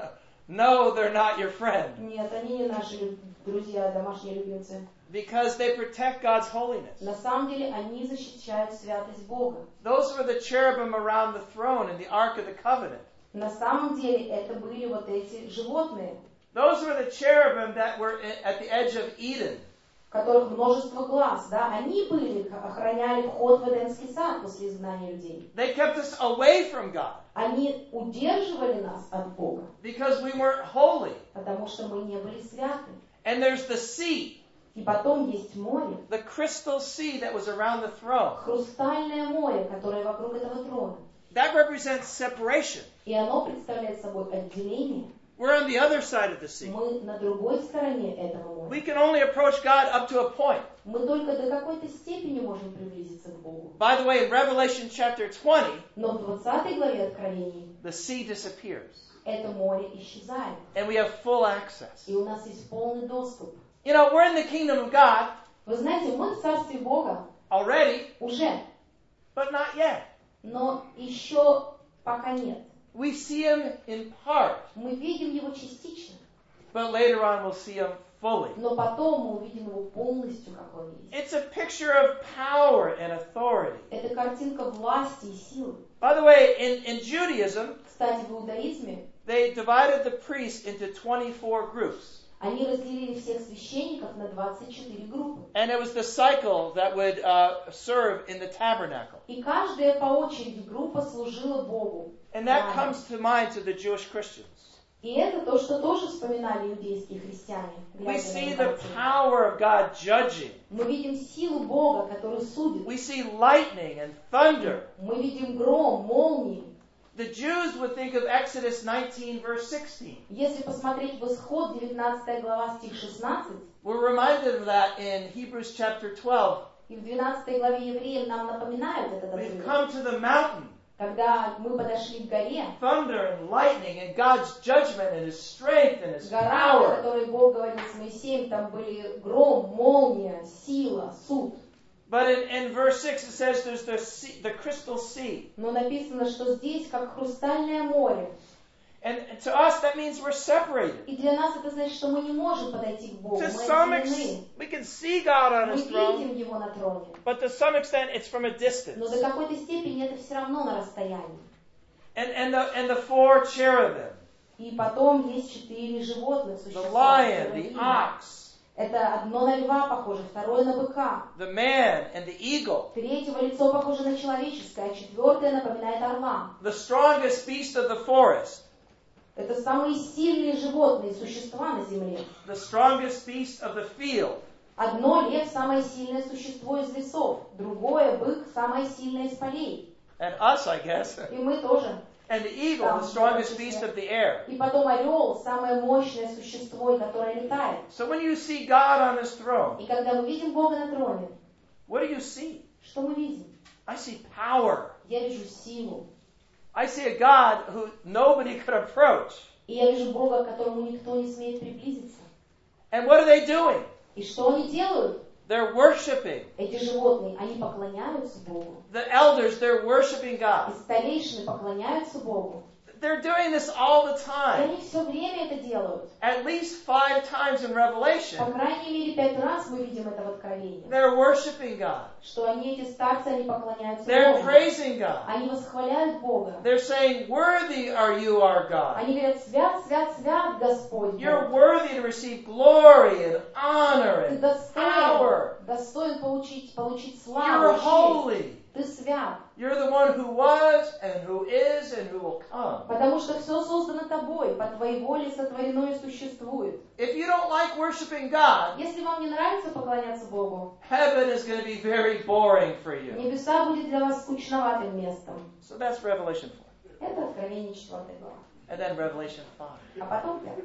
[SPEAKER 4] No, they're not your friend.
[SPEAKER 3] Нет, они не наши лю- друзья, домашние любимцы.
[SPEAKER 4] Because they protect God's holiness.
[SPEAKER 3] На самом деле они защищают святость Бога.
[SPEAKER 4] Those were the cherubim around the throne in the Ark of the Covenant.
[SPEAKER 3] На самом деле это были вот эти животные,
[SPEAKER 4] Those were the cherubim that were at the edge of Eden.
[SPEAKER 3] у которых множество глаз, да? Они были, охраняли вход в Эдемский сад после изгнания людей.
[SPEAKER 4] They kept us away from God
[SPEAKER 3] Они удерживали нас от Бога,
[SPEAKER 4] because we weren't holy.
[SPEAKER 3] потому что мы не были святы.
[SPEAKER 4] And there's the sea,
[SPEAKER 3] И потом есть море,
[SPEAKER 4] the crystal sea that was around the throne.
[SPEAKER 3] хрустальное море, которое вокруг этого трона.
[SPEAKER 4] That represents separation.
[SPEAKER 3] И оно представляет собой отделение.
[SPEAKER 4] We're on the other side of the sea.
[SPEAKER 3] Мы на другой стороне этого
[SPEAKER 4] We
[SPEAKER 3] моря.
[SPEAKER 4] can only approach God up to a point.
[SPEAKER 3] Мы только до какой-то степени можем приблизиться к Богу.
[SPEAKER 4] By the way, in Revelation chapter twenty,
[SPEAKER 3] Но в двадцатой главе Откровений
[SPEAKER 4] the sea disappears.
[SPEAKER 3] это море исчезает.
[SPEAKER 4] And we have full access.
[SPEAKER 3] И у нас есть полный доступ.
[SPEAKER 4] You know, we're in the kingdom of God
[SPEAKER 3] Вы знаете, мы в Царстве Бога
[SPEAKER 4] already,
[SPEAKER 3] уже,
[SPEAKER 4] but not yet.
[SPEAKER 3] но еще пока нет.
[SPEAKER 4] We see Him in part,
[SPEAKER 3] Мы видим Его частично,
[SPEAKER 4] but later on we'll see Him fully.
[SPEAKER 3] но потом мы увидим Его полностью, как Он есть.
[SPEAKER 4] It's a picture of power and authority.
[SPEAKER 3] Это картинка власти и силы.
[SPEAKER 4] By the way, in, in Judaism,
[SPEAKER 3] Кстати, в иудаизме
[SPEAKER 4] they divided the priests into twenty-four groups.
[SPEAKER 3] они разделили всех священников на двадцать четыре группы.
[SPEAKER 4] And it was the cycle that would uh, serve in the tabernacle.
[SPEAKER 3] И каждая по очереди группа служила Богу.
[SPEAKER 4] And that
[SPEAKER 3] Right.
[SPEAKER 4] comes to mind to the Jewish Christians.
[SPEAKER 3] И это то, что тоже вспоминали иудейские христиане.
[SPEAKER 4] We
[SPEAKER 3] глядя на
[SPEAKER 4] see
[SPEAKER 3] эту
[SPEAKER 4] the
[SPEAKER 3] картину.
[SPEAKER 4] power of God judging.
[SPEAKER 3] Мы видим силу Бога, который судит.
[SPEAKER 4] We see lightning and thunder.
[SPEAKER 3] Мы видим гром, молнии.
[SPEAKER 4] The Jews would think of Exodus nineteen, verse sixteen.
[SPEAKER 3] Если посмотреть в Исход, девятнадцатая глава, стих шестнадцать,
[SPEAKER 4] We're reminded of that in Hebrews chapter twelve.
[SPEAKER 3] и в двенадцатой главе Евреям нам напоминают этот
[SPEAKER 4] We've
[SPEAKER 3] отрывок.
[SPEAKER 4] come to the mountain.
[SPEAKER 3] Когда мы подошли к горе,
[SPEAKER 4] Thunder and lightning and God's judgment and His strength and His
[SPEAKER 3] гора, о
[SPEAKER 4] power.
[SPEAKER 3] которой Бог говорил с Моисеем, там были гром, молния, сила, суд.
[SPEAKER 4] But in, in verse six it says there's the, sea, the crystal sea.
[SPEAKER 3] Но написано, что здесь как хрустальное море.
[SPEAKER 4] And to us that means we're separated.
[SPEAKER 3] И для нас это значит, что мы не можем подойти к Богу.
[SPEAKER 4] To
[SPEAKER 3] Мы
[SPEAKER 4] some extent,
[SPEAKER 3] отделены.
[SPEAKER 4] we can see God on
[SPEAKER 3] Мы
[SPEAKER 4] His throne,
[SPEAKER 3] видим Его на троне.
[SPEAKER 4] but to some extent it's from a distance.
[SPEAKER 3] Но до какой-то степени это все равно на расстоянии.
[SPEAKER 4] And, and, the, and the four cherubim,
[SPEAKER 3] И потом есть четыре животных,
[SPEAKER 4] the
[SPEAKER 3] существа.
[SPEAKER 4] lion, the ox,
[SPEAKER 3] Это одно на льва похоже, второе на быка.
[SPEAKER 4] the man, and the eagle.
[SPEAKER 3] Третьего лицо похоже на человеческое, а четвертое напоминает орла.
[SPEAKER 4] The strongest beast of the forest,
[SPEAKER 3] Это самые сильные животные, существа на земле.
[SPEAKER 4] the strongest beast of the field,
[SPEAKER 3] Одно лев самое сильное существо из лесов, другое бык самое сильное из полей.
[SPEAKER 4] and us, I guess,
[SPEAKER 3] И мы тоже.
[SPEAKER 4] and the eagle, the strongest beast of the air.
[SPEAKER 3] И потом орел самое мощное существо, которое летает.
[SPEAKER 4] So when you see God on His throne,
[SPEAKER 3] И когда мы видим Бога на троне,
[SPEAKER 4] what do you see?
[SPEAKER 3] что мы видим?
[SPEAKER 4] I see power.
[SPEAKER 3] Я вижу силу.
[SPEAKER 4] I see a God who nobody could approach.
[SPEAKER 3] И я вижу Бога, к которому никто не смеет приблизиться.
[SPEAKER 4] And what are they doing?
[SPEAKER 3] И что они делают?
[SPEAKER 4] They're worshiping.
[SPEAKER 3] Эти животные, они поклоняются Богу.
[SPEAKER 4] The elders, they're worshiping
[SPEAKER 3] И
[SPEAKER 4] God.
[SPEAKER 3] старейшины поклоняются Богу.
[SPEAKER 4] They're doing this all the
[SPEAKER 3] И
[SPEAKER 4] time.
[SPEAKER 3] они все время это делают.
[SPEAKER 4] At least five times in
[SPEAKER 3] По
[SPEAKER 4] Revelation,
[SPEAKER 3] крайней мере, пять раз мы видим это в Откровении.
[SPEAKER 4] they're worshiping God.
[SPEAKER 3] Что они, эти старцы, они поклоняются
[SPEAKER 4] They're
[SPEAKER 3] Богу.
[SPEAKER 4] praising God.
[SPEAKER 3] Они восхваляют Бога.
[SPEAKER 4] They're saying, worthy are you, our God.
[SPEAKER 3] Они говорят, свят, свят, свят Господь
[SPEAKER 4] You're
[SPEAKER 3] Бог.
[SPEAKER 4] worthy to receive glory and honor
[SPEAKER 3] Ты
[SPEAKER 4] and
[SPEAKER 3] достоин,
[SPEAKER 4] power.
[SPEAKER 3] достоин получить, получить славу,
[SPEAKER 4] You're
[SPEAKER 3] честь.
[SPEAKER 4] holy.
[SPEAKER 3] Ты свят.
[SPEAKER 4] You're the one who was and who is and who will come.
[SPEAKER 3] Потому что все создано тобой, по твоей воле сотворено и существует.
[SPEAKER 4] If you don't like worshiping God,
[SPEAKER 3] Если вам не нравится поклоняться Богу,
[SPEAKER 4] heaven is going to be very boring for you.
[SPEAKER 3] небеса будет для вас скучноватым местом.
[SPEAKER 4] So that's Revelation four.
[SPEAKER 3] Это Откровение четвёртая глава.
[SPEAKER 4] And then Revelation five.
[SPEAKER 3] А потом пятая.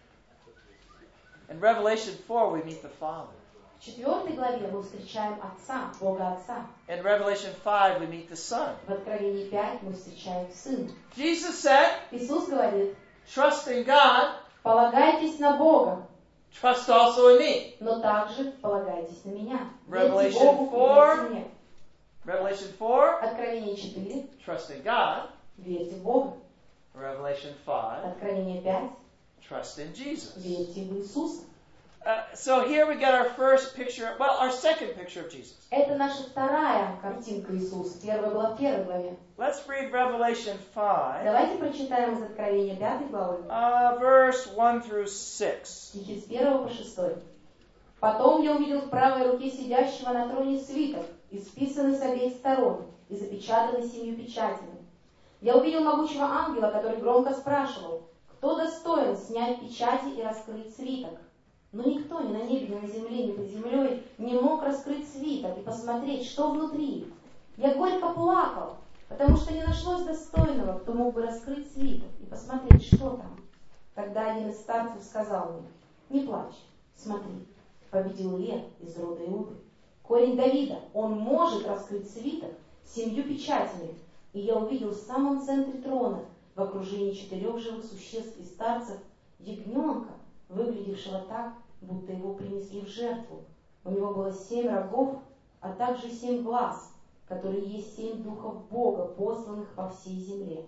[SPEAKER 4] In Revelation four, we meet the Father.
[SPEAKER 3] В четвертой главе мы встречаем Отца, Бога Отца.
[SPEAKER 4] In Revelation five, we meet the Son.
[SPEAKER 3] В Откровении пять мы встречаем Сына.
[SPEAKER 4] Jesus said,
[SPEAKER 3] Иисус говорит,
[SPEAKER 4] trust in God
[SPEAKER 3] Полагайтесь на Бога,
[SPEAKER 4] Trust also in me.
[SPEAKER 3] но также полагайтесь на меня.
[SPEAKER 4] Revelation
[SPEAKER 3] Верьте Богу,
[SPEAKER 4] four.
[SPEAKER 3] верьте мне.
[SPEAKER 4] Revelation four,
[SPEAKER 3] Откровение четыре.
[SPEAKER 4] trust in God.
[SPEAKER 3] Верьте в Бога.
[SPEAKER 4] Revelation five,
[SPEAKER 3] Откровение пять.
[SPEAKER 4] trust in Jesus.
[SPEAKER 3] Верьте в Иисуса.
[SPEAKER 4] Uh, so here we get our first picture, well, our second picture of Jesus.
[SPEAKER 3] Это наша вторая картинка Иисуса. Первая была в первой главе.
[SPEAKER 4] Let's read Revelation five,
[SPEAKER 3] Давайте прочитаем из Откровения пятой главы.
[SPEAKER 4] uh, verse one through six.
[SPEAKER 3] Стихи с первого по шестой. Потом я увидел в правой руке сидящего на троне свиток, исписанный с обеих сторон и запечатанный семью печатями. Я увидел могучего ангела, который громко спрашивал, кто достоин снять печати и раскрыть свиток. Но никто ни на небе, ни на земле, ни под землей не мог раскрыть свиток и посмотреть, что внутри. Я горько плакал, потому что не нашлось достойного, кто мог бы раскрыть свиток и посмотреть, что там. Тогда один из старцев сказал мне, не плачь, смотри, победил Лев из рода Иуды. Корень Давида, он может раскрыть свиток с семью печатями. И я увидел в самом центре трона, в окружении четырех живых существ и старцев, ягненка, выглядевшего так, будто его принесли в жертву. У него было семь рогов, а также семь глаз, которые есть семь духов Бога, посланных по всей земле.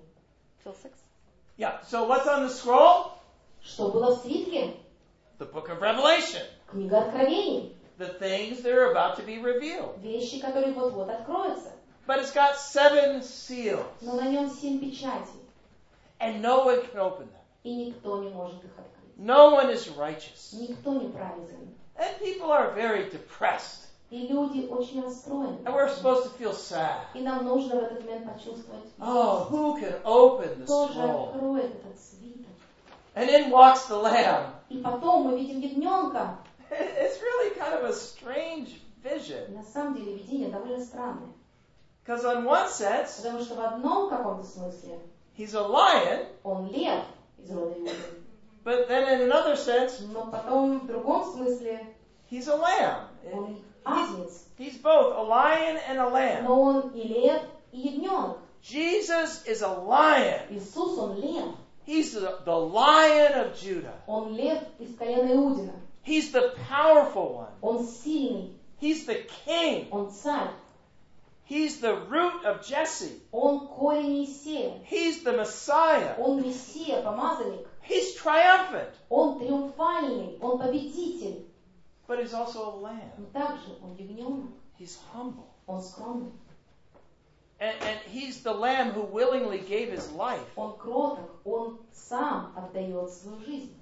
[SPEAKER 4] Yeah, so what's on the scroll?
[SPEAKER 3] Что было в свитке?
[SPEAKER 4] The book of Revelation.
[SPEAKER 3] Книга Откровений.
[SPEAKER 4] The things that are about to be revealed.
[SPEAKER 3] Вещи, которые вот-вот откроются.
[SPEAKER 4] But it's got seven seals.
[SPEAKER 3] Но на нем семь печатей.
[SPEAKER 4] And no one can open them.
[SPEAKER 3] И никто не может их открыть.
[SPEAKER 4] No one is righteous.
[SPEAKER 3] Никто не праведен.
[SPEAKER 4] And people are very depressed.
[SPEAKER 3] И люди очень расстроены.
[SPEAKER 4] And we're supposed to feel sad.
[SPEAKER 3] И нам нужно в этот момент почувствовать,
[SPEAKER 4] Oh, who can open the
[SPEAKER 3] кто же
[SPEAKER 4] scroll?
[SPEAKER 3] откроет этот свиток.
[SPEAKER 4] And in walks the lamb.
[SPEAKER 3] И потом мы видим ягненка.
[SPEAKER 4] It's really kind of a strange vision.
[SPEAKER 3] На самом деле видение довольно странное.
[SPEAKER 4] Because on one sense,
[SPEAKER 3] Потому что в одном каком-то смысле
[SPEAKER 4] he's a lion,
[SPEAKER 3] он лев из рода Иуды.
[SPEAKER 4] but then in another sense,
[SPEAKER 3] Но потом в другом смысле
[SPEAKER 4] he's a lamb.
[SPEAKER 3] он
[SPEAKER 4] He's,
[SPEAKER 3] агнец.
[SPEAKER 4] he's both a lion and a lamb.
[SPEAKER 3] Но он и лев, и ягненок.
[SPEAKER 4] Jesus is a lion.
[SPEAKER 3] Иисус, он лев.
[SPEAKER 4] He's the, the lion of Judah.
[SPEAKER 3] Он лев из колена Иудина.
[SPEAKER 4] He's the powerful one.
[SPEAKER 3] Он сильный.
[SPEAKER 4] He's the king.
[SPEAKER 3] Он царь.
[SPEAKER 4] He's the root of Jesse.
[SPEAKER 3] Он корень Иисея.
[SPEAKER 4] He's the Messiah.
[SPEAKER 3] Он Мессия, помазанник.
[SPEAKER 4] He's triumphant.
[SPEAKER 3] Он триумфальный. Он победитель.
[SPEAKER 4] But he's also a lamb.
[SPEAKER 3] Но также он ягненок.
[SPEAKER 4] He's humble.
[SPEAKER 3] Он скромный.
[SPEAKER 4] And, and he's the lamb who willingly gave his life.
[SPEAKER 3] Он кроток. Он сам отдает свою жизнь.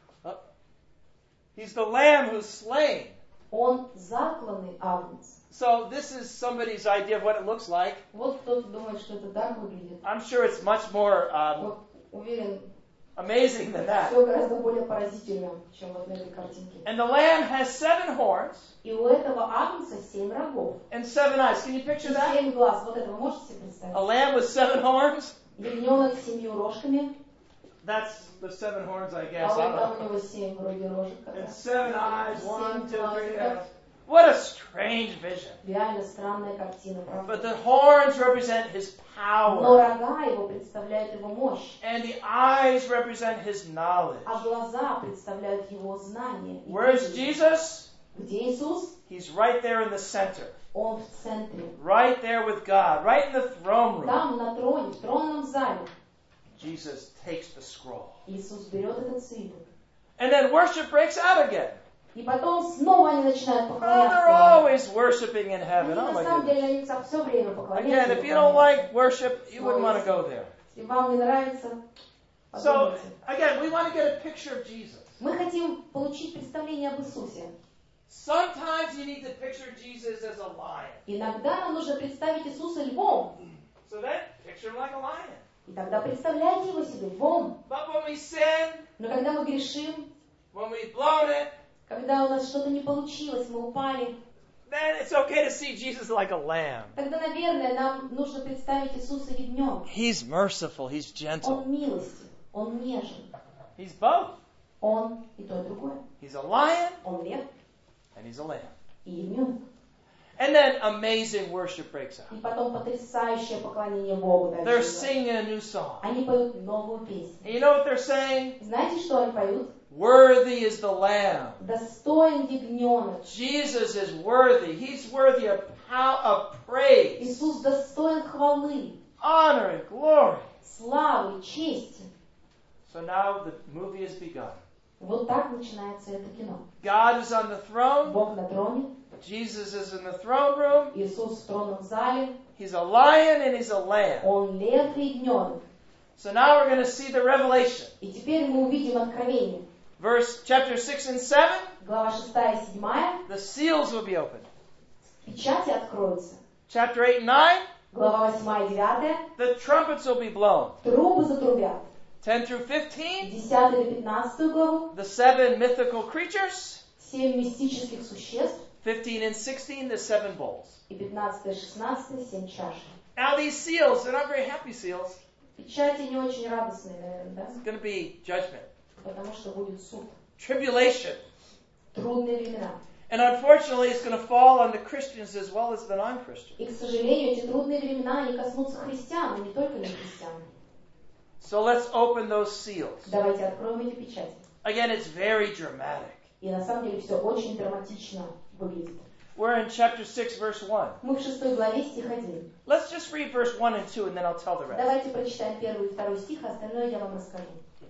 [SPEAKER 4] He's the lamb who's slain.
[SPEAKER 3] Он закланный агнец.
[SPEAKER 4] So this is somebody's idea of what it looks like.
[SPEAKER 3] Вот кто-то думает, что это так выглядит.
[SPEAKER 4] I'm sure it's much more um,
[SPEAKER 3] Вот уверен,
[SPEAKER 4] amazing than that.
[SPEAKER 3] все гораздо более поразительно, чем вот на этой картинке.
[SPEAKER 4] And the lamb has seven horns
[SPEAKER 3] И у этого агнца семь рогов.
[SPEAKER 4] and seven eyes. Can you picture
[SPEAKER 3] И
[SPEAKER 4] that?
[SPEAKER 3] семь глаз. Вот это вы можете себе
[SPEAKER 4] A
[SPEAKER 3] представить?
[SPEAKER 4] lamb with seven horns?
[SPEAKER 3] Ягненок с семью рожками.
[SPEAKER 4] That's the seven horns, I
[SPEAKER 3] А
[SPEAKER 4] guess.
[SPEAKER 3] вот
[SPEAKER 4] I don't
[SPEAKER 3] там у
[SPEAKER 4] know.
[SPEAKER 3] него семь вроде рожек. как
[SPEAKER 4] And
[SPEAKER 3] раз.
[SPEAKER 4] seven eyes. One,
[SPEAKER 3] Семь
[SPEAKER 4] two,
[SPEAKER 3] глаз.
[SPEAKER 4] three.
[SPEAKER 3] Это
[SPEAKER 4] What a strange vision.
[SPEAKER 3] реально странная картина,
[SPEAKER 4] But
[SPEAKER 3] правда?
[SPEAKER 4] the horns represent his
[SPEAKER 3] Но
[SPEAKER 4] power.
[SPEAKER 3] рога его представляют его мощь,
[SPEAKER 4] And the eyes represent his knowledge.
[SPEAKER 3] а глаза представляют его знания. и
[SPEAKER 4] Where's
[SPEAKER 3] видение.
[SPEAKER 4] Jesus?
[SPEAKER 3] Где Иисус?
[SPEAKER 4] He's right there in the center.
[SPEAKER 3] Он в центре.
[SPEAKER 4] Right there with God. Right in the throne room.
[SPEAKER 3] Там, на троне, в тронном зале,
[SPEAKER 4] Jesus takes the scroll.
[SPEAKER 3] Иисус берет этот свиток.
[SPEAKER 4] And then worship breaks out again.
[SPEAKER 3] И потом снова они начинают
[SPEAKER 4] Oh, they're
[SPEAKER 3] поклоняться.
[SPEAKER 4] always worshiping in
[SPEAKER 3] Они
[SPEAKER 4] heaven. Oh
[SPEAKER 3] на
[SPEAKER 4] my
[SPEAKER 3] самом
[SPEAKER 4] goodness.
[SPEAKER 3] деле они все время поклоняются.
[SPEAKER 4] Again, if you don't like worship, you wouldn't want to go there.
[SPEAKER 3] Если вам не нравится,
[SPEAKER 4] So,
[SPEAKER 3] подумайте.
[SPEAKER 4] again, we want to get a picture of Jesus.
[SPEAKER 3] Мы хотим получить представление об Иисусе.
[SPEAKER 4] Sometimes you need to picture Jesus as a lion.
[SPEAKER 3] Иногда нам нужно представить Иисуса львом.
[SPEAKER 4] So then, picture him like a lion.
[SPEAKER 3] И тогда представляйте его себе львом.
[SPEAKER 4] But when we sin,
[SPEAKER 3] Но когда мы грешим,
[SPEAKER 4] when we've blown it,
[SPEAKER 3] когда у нас что-то не получилось, мы упали,
[SPEAKER 4] then it's okay to see Jesus like a lamb.
[SPEAKER 3] тогда, наверное, нам нужно представить Иисуса ягнем.
[SPEAKER 4] He's merciful, he's gentle.
[SPEAKER 3] Он милостив, он нежен,
[SPEAKER 4] He's both.
[SPEAKER 3] он и то, и другое.
[SPEAKER 4] He's a lion
[SPEAKER 3] Он лев
[SPEAKER 4] and he's a lamb.
[SPEAKER 3] и ягненок.
[SPEAKER 4] And then amazing worship breaks out.
[SPEAKER 3] И потом потрясающее поклонение Богу
[SPEAKER 4] They're
[SPEAKER 3] дальше.
[SPEAKER 4] singing a new song.
[SPEAKER 3] Они поют новую песню.
[SPEAKER 4] And you know what they're saying?
[SPEAKER 3] Знаете, что они поют?
[SPEAKER 4] Worthy is the Lamb.
[SPEAKER 3] Достоин ягненок.
[SPEAKER 4] Jesus is worthy. He's worthy of, pow- of praise,
[SPEAKER 3] Иисус достоин хвалы,
[SPEAKER 4] honor, and glory.
[SPEAKER 3] славы, чести.
[SPEAKER 4] So now the movie has begun.
[SPEAKER 3] Вот так начинается это кино.
[SPEAKER 4] God is on the throne.
[SPEAKER 3] Бог на троне,
[SPEAKER 4] Jesus is in the throne room.
[SPEAKER 3] Иисус в тронном зале,
[SPEAKER 4] He's a lion and he's a lamb.
[SPEAKER 3] Он лев и ягненок.
[SPEAKER 4] So now we're going to see the revelation.
[SPEAKER 3] И теперь мы увидим откровение.
[SPEAKER 4] Verse chapter six and seven,
[SPEAKER 3] Глава шестая и седьмая,
[SPEAKER 4] the seals will be opened.
[SPEAKER 3] печати откроются.
[SPEAKER 4] Chapter eight and nine,
[SPEAKER 3] Глава восьмая и девятая,
[SPEAKER 4] the trumpets will be blown.
[SPEAKER 3] трубы затрубят.
[SPEAKER 4] ten through fifteen,
[SPEAKER 3] десятую до пятнадцатую главу,
[SPEAKER 4] the seven mythical creatures.
[SPEAKER 3] семь мистических существ.
[SPEAKER 4] fifteen and sixteen, the seven bowls.
[SPEAKER 3] И пятнадцатая, шестнадцатая, семь чаш.
[SPEAKER 4] Now these seals, they're not very happy seals.
[SPEAKER 3] Печати не очень радостные, наверное, да?
[SPEAKER 4] It's going to be judgment,
[SPEAKER 3] Потому что будет суд.
[SPEAKER 4] tribulation.
[SPEAKER 3] Трудные времена.
[SPEAKER 4] And unfortunately, it's going to fall on the Christians as well as the non-Christians.
[SPEAKER 3] И, к сожалению, эти трудные времена, они коснутся христиан, а не только не христиан.
[SPEAKER 4] So let's open those seals.
[SPEAKER 3] Давайте откроем эти печати.
[SPEAKER 4] Again, it's very dramatic.
[SPEAKER 3] И на самом деле все очень драматично выглядит.
[SPEAKER 4] We're in chapter six, verse one.
[SPEAKER 3] Мы в шестой главе, стих один.
[SPEAKER 4] Let's just read verse one and two, and then I'll tell the rest.
[SPEAKER 3] Давайте прочитаем первый и второй стих, а остальное я вам расскажу.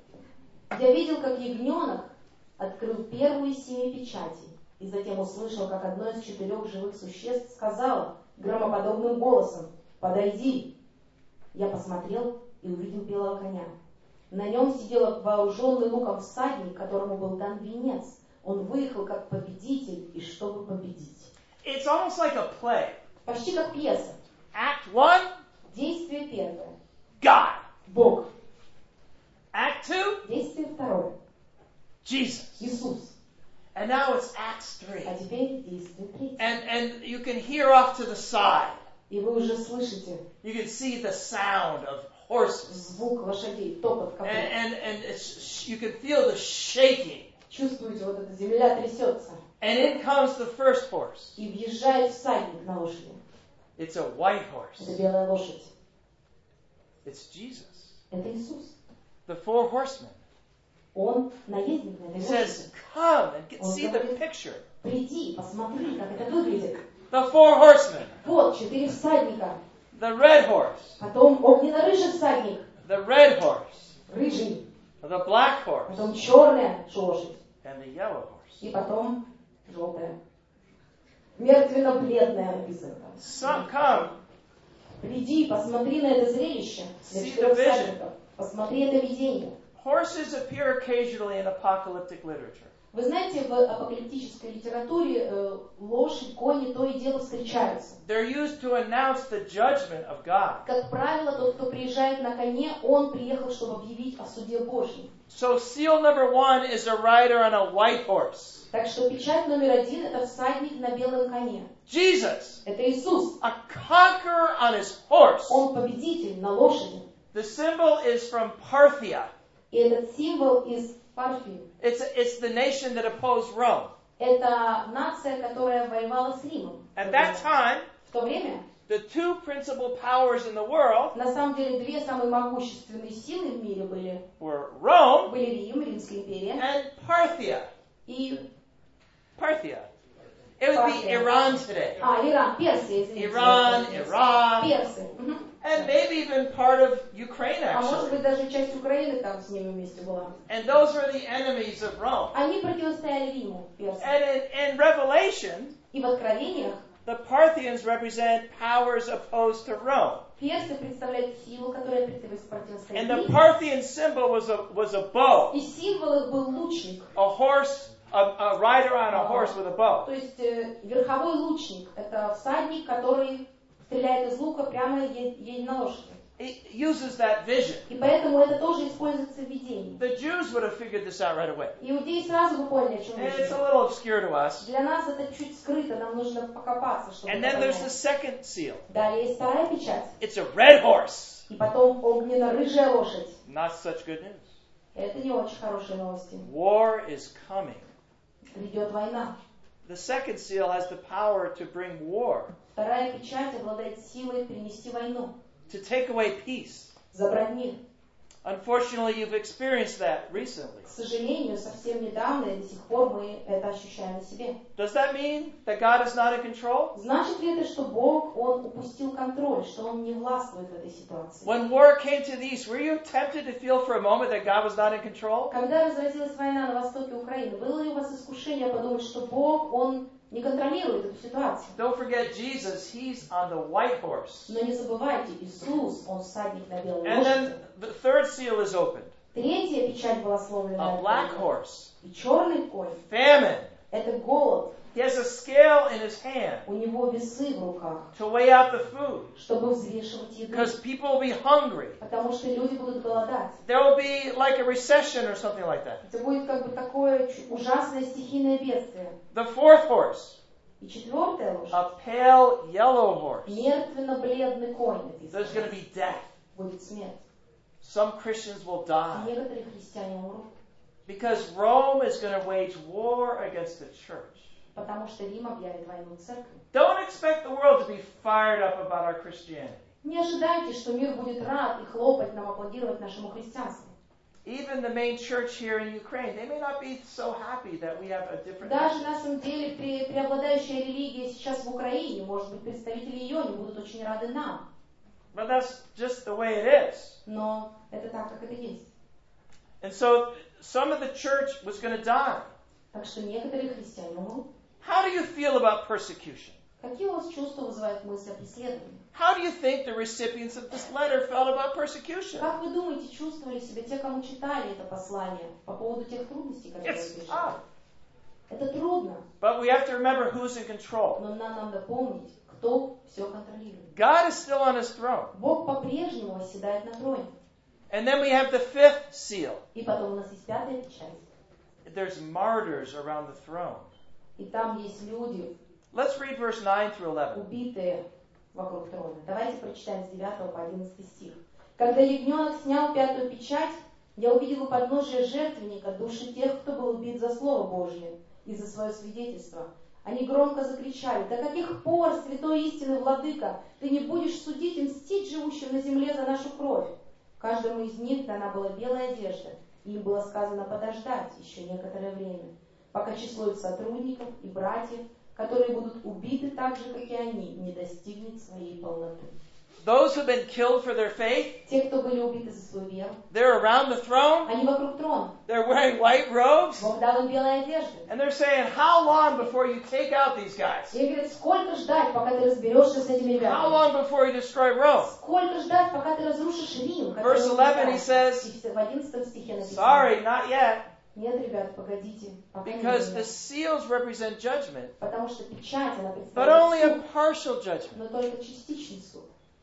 [SPEAKER 3] «Я видел, как ягненок открыл первую из семи печатей, и затем услышал, как одно из четырех живых существ сказало громоподобным голосом: „Подойди!“ Я посмотрел и увидел белого коня. На нем сидел вооруженный луком всадник, которому был дан венец. Он выехал как победитель, и чтобы победить».
[SPEAKER 4] It's almost like a play.
[SPEAKER 3] Почти как пьеса.
[SPEAKER 4] Act one,
[SPEAKER 3] Действие первое.
[SPEAKER 4] God.
[SPEAKER 3] Бог.
[SPEAKER 4] Act two,
[SPEAKER 3] Действие второе.
[SPEAKER 4] Jesus.
[SPEAKER 3] Иисус.
[SPEAKER 4] And now it's Acts three.
[SPEAKER 3] А теперь действие третье.
[SPEAKER 4] And and you can hear off to the side.
[SPEAKER 3] И вы уже слышите
[SPEAKER 4] You can see the sound of horses.
[SPEAKER 3] звук лошадей, топот
[SPEAKER 4] And
[SPEAKER 3] копыт.
[SPEAKER 4] and, and it's, you can feel the shaking.
[SPEAKER 3] Чувствуете, вот эта земля трясется.
[SPEAKER 4] And in comes the first horse.
[SPEAKER 3] И въезжает всадник на лошади.
[SPEAKER 4] It's a white horse.
[SPEAKER 3] Это белая лошадь.
[SPEAKER 4] It's Jesus.
[SPEAKER 3] Это Иисус.
[SPEAKER 4] The four horsemen.
[SPEAKER 3] Он наездник на
[SPEAKER 4] He
[SPEAKER 3] этой
[SPEAKER 4] says,
[SPEAKER 3] лошади.
[SPEAKER 4] come and get,
[SPEAKER 3] Он
[SPEAKER 4] see the
[SPEAKER 3] говорит,
[SPEAKER 4] picture.
[SPEAKER 3] приди, посмотри, как это выглядит.
[SPEAKER 4] The four horsemen.
[SPEAKER 3] Вот, четыре всадника.
[SPEAKER 4] The red horse.
[SPEAKER 3] Потом огненно-рыжий всадник.
[SPEAKER 4] The red horse.
[SPEAKER 3] Рыжий.
[SPEAKER 4] The black horse.
[SPEAKER 3] Потом черная лошадь.
[SPEAKER 4] And the yellow horse.
[SPEAKER 3] И потом желтая. Мертвенно-бледная написано там.
[SPEAKER 4] Some come.
[SPEAKER 3] Приди, посмотри на это зрелище. Для
[SPEAKER 4] See
[SPEAKER 3] четырех
[SPEAKER 4] the vision.
[SPEAKER 3] всадников. Посмотри это видение.
[SPEAKER 4] Horses appear occasionally in apocalyptic literature.
[SPEAKER 3] Вы знаете, в апокалиптической литературе э, лошадь, кони то и дело встречаются.
[SPEAKER 4] They're used to announce the judgment of God.
[SPEAKER 3] Как правило, тот, кто приезжает на коне, он приехал, чтобы объявить о суде Божьем.
[SPEAKER 4] So seal number one is a rider on a white horse.
[SPEAKER 3] Так что печать номер один – это всадник на белом коне.
[SPEAKER 4] Jesus,
[SPEAKER 3] Это Иисус.
[SPEAKER 4] a conqueror on his horse.
[SPEAKER 3] Он победитель на лошади.
[SPEAKER 4] The symbol is from Parthia.
[SPEAKER 3] И этот символ из Парфии.
[SPEAKER 4] It's, it's the nation that opposed Rome.
[SPEAKER 3] Это нация, которая воевала с Римом.
[SPEAKER 4] At that time,
[SPEAKER 3] В то время,
[SPEAKER 4] the two principal powers in the world
[SPEAKER 3] на самом деле, две самые могущественные силы в мире были.
[SPEAKER 4] were Rome
[SPEAKER 3] Были Рим, Римская империя,
[SPEAKER 4] and Parthia.
[SPEAKER 3] и
[SPEAKER 4] Parthia. It would be
[SPEAKER 3] Parthia.
[SPEAKER 4] Iran today.
[SPEAKER 3] А, Иран, Персия, извините.
[SPEAKER 4] Iran, Iraq,
[SPEAKER 3] Персы. Мгм.
[SPEAKER 4] and maybe even part of Ukraine,
[SPEAKER 3] А может
[SPEAKER 4] actually.
[SPEAKER 3] быть, даже часть Украины там с ними вместе была.
[SPEAKER 4] And those were the enemies of Rome.
[SPEAKER 3] Они противостояли Риму, персы.
[SPEAKER 4] And in, in Revelation,
[SPEAKER 3] И в Откровениях
[SPEAKER 4] the Parthians represent powers opposed to Rome.
[SPEAKER 3] персы представляют силу, которая
[SPEAKER 4] And
[SPEAKER 3] противостоит
[SPEAKER 4] the
[SPEAKER 3] Риму.
[SPEAKER 4] Parthian symbol was a, was a bow,
[SPEAKER 3] И символ их был лучник.
[SPEAKER 4] a horse, a, a rider on a horse with a bow.
[SPEAKER 3] То есть э, верховой лучник. Это всадник, который стреляет из лука прямо е- едет на лошади.
[SPEAKER 4] It uses that vision.
[SPEAKER 3] И поэтому это тоже используется в видении.
[SPEAKER 4] The Jews would have figured this out right away.
[SPEAKER 3] Иудеи сразу бы поняли, о чем
[SPEAKER 4] And
[SPEAKER 3] речь
[SPEAKER 4] it's a
[SPEAKER 3] идет.
[SPEAKER 4] little obscure to us.
[SPEAKER 3] Для нас это чуть скрыто, нам нужно покопаться, чтобы
[SPEAKER 4] And
[SPEAKER 3] это
[SPEAKER 4] then there's the
[SPEAKER 3] понять.
[SPEAKER 4] second seal.
[SPEAKER 3] Далее есть вторая печать.
[SPEAKER 4] It's a red horse.
[SPEAKER 3] И потом огненно-рыжая лошадь.
[SPEAKER 4] Not such good news.
[SPEAKER 3] Это не очень хорошие новости.
[SPEAKER 4] War is coming.
[SPEAKER 3] Грядет война.
[SPEAKER 4] the second seal has the power to bring war,
[SPEAKER 3] Вторая печать обладает силой принести войну,
[SPEAKER 4] to take away peace.
[SPEAKER 3] забрать мир.
[SPEAKER 4] Unfortunately, you've experienced that recently.
[SPEAKER 3] К сожалению, совсем недавно и до сих пор мы это ощущаем на себе.
[SPEAKER 4] Does that mean that God is not in control?
[SPEAKER 3] Значит ли это, что Бог, Он упустил контроль, что Он не властвует в этой ситуации?
[SPEAKER 4] When war came to the east, were you tempted to feel for a moment that God was not in control?
[SPEAKER 3] Когда разразилась война на востоке Украины, было ли у вас искушение подумать, что Бог, Он не контролирует эту ситуацию?
[SPEAKER 4] Don't forget Jesus, he's on the white horse.
[SPEAKER 3] Но не забывайте, Иисус, Он всадник на белой
[SPEAKER 4] And then
[SPEAKER 3] лошади.
[SPEAKER 4] the third seal is opened.
[SPEAKER 3] Третья печать была сломлена.
[SPEAKER 4] A black horse.
[SPEAKER 3] И черный конь
[SPEAKER 4] Famine.
[SPEAKER 3] – это голод.
[SPEAKER 4] He has a scale in his hand
[SPEAKER 3] У него весы в руках,
[SPEAKER 4] to weigh out the food.
[SPEAKER 3] чтобы взвешивать еду.
[SPEAKER 4] Because people will be hungry.
[SPEAKER 3] Потому что люди будут голодать.
[SPEAKER 4] There will be like a recession or something like that.
[SPEAKER 3] Это будет как бы такое чу- ужасное стихийное бедствие.
[SPEAKER 4] The fourth horse.
[SPEAKER 3] И четвертая лошадь
[SPEAKER 4] A pale yellow horse.
[SPEAKER 3] – мертвенно-бледный конь, написано.
[SPEAKER 4] There's going to be death.
[SPEAKER 3] Будет смерть.
[SPEAKER 4] Some Christians will
[SPEAKER 3] И
[SPEAKER 4] die.
[SPEAKER 3] некоторые христиане умрут,
[SPEAKER 4] Because Rome is going to wage war against the church.
[SPEAKER 3] потому что Рим объявит войну церкви.
[SPEAKER 4] Don't expect the world to be fired up about our Christianity.
[SPEAKER 3] Не ожидайте, что мир будет рад и хлопать нам, аплодировать нашему христианству.
[SPEAKER 4] Even the main church here in Ukraine, they may not be so happy that we have a different
[SPEAKER 3] Даже
[SPEAKER 4] message.
[SPEAKER 3] на самом деле пре- преобладающая религия сейчас в Украине, может быть, представители ее не будут очень рады нам.
[SPEAKER 4] But that's just the way it is.
[SPEAKER 3] Но это так, как это есть.
[SPEAKER 4] And so some of the church was going to die.
[SPEAKER 3] Так что некоторые христиане умрут.
[SPEAKER 4] How do you feel about persecution?
[SPEAKER 3] Какие у вас чувства вызывают мысли о преследовании?
[SPEAKER 4] How do you think the recipients of this letter felt about persecution?
[SPEAKER 3] Как вы думаете, чувствовали себя те, кому читали это послание по поводу тех трудностей, которые
[SPEAKER 4] It's
[SPEAKER 3] вы
[SPEAKER 4] tough.
[SPEAKER 3] переживали? Это трудно,
[SPEAKER 4] But we have to remember who's in control.
[SPEAKER 3] но нам надо помнить, кто все контролирует.
[SPEAKER 4] God is still on his throne.
[SPEAKER 3] Бог по-прежнему восседает на троне.
[SPEAKER 4] And then we have the fifth seal.
[SPEAKER 3] И потом у нас есть пятая печать.
[SPEAKER 4] There's martyrs around the throne.
[SPEAKER 3] И там есть люди,
[SPEAKER 4] Let's read verse nine through eleven.
[SPEAKER 3] убитые вокруг трона. Давайте прочитаем с девятого по одиннадцатый стих. «Когда ягненок снял пятую печать, я увидел у подножия жертвенника души тех, кто был убит за Слово Божье и за свое свидетельство. Они громко закричали: «До каких пор, святой истинный владыка, ты не будешь судить и мстить живущим на земле за нашу кровь?» Каждому из них дана была белая одежда, и им было сказано подождать еще некоторое время, пока число их сотрудников и братьев, которые будут убиты так же, как и они, не достигнет своей полноты.
[SPEAKER 4] Those who've been killed for their faith,
[SPEAKER 3] Те, кто были убиты за свою веру,
[SPEAKER 4] they're around the throne.
[SPEAKER 3] они вокруг трона.
[SPEAKER 4] They're wearing white robes.
[SPEAKER 3] Бог дал им белые одежды.
[SPEAKER 4] And they're saying, how long before you take out these guys?
[SPEAKER 3] И говорят, сколько ждать, пока ты разберешься с этими
[SPEAKER 4] How
[SPEAKER 3] ребятами?
[SPEAKER 4] long before you destroy Rome?
[SPEAKER 3] Сколько ждать, пока ты разрушишь Рим? который
[SPEAKER 4] Verse
[SPEAKER 3] он
[SPEAKER 4] eleven, he
[SPEAKER 3] создал?
[SPEAKER 4] says,
[SPEAKER 3] И в одиннадцатом стихе написано:
[SPEAKER 4] Sorry, not yet.
[SPEAKER 3] Нет, ребят, погодите, пока не
[SPEAKER 4] Because
[SPEAKER 3] время.
[SPEAKER 4] the seals represent judgment,
[SPEAKER 3] Потому что печать, она
[SPEAKER 4] but only
[SPEAKER 3] представляет
[SPEAKER 4] a
[SPEAKER 3] суд,
[SPEAKER 4] partial judgment.
[SPEAKER 3] но только частичный суд.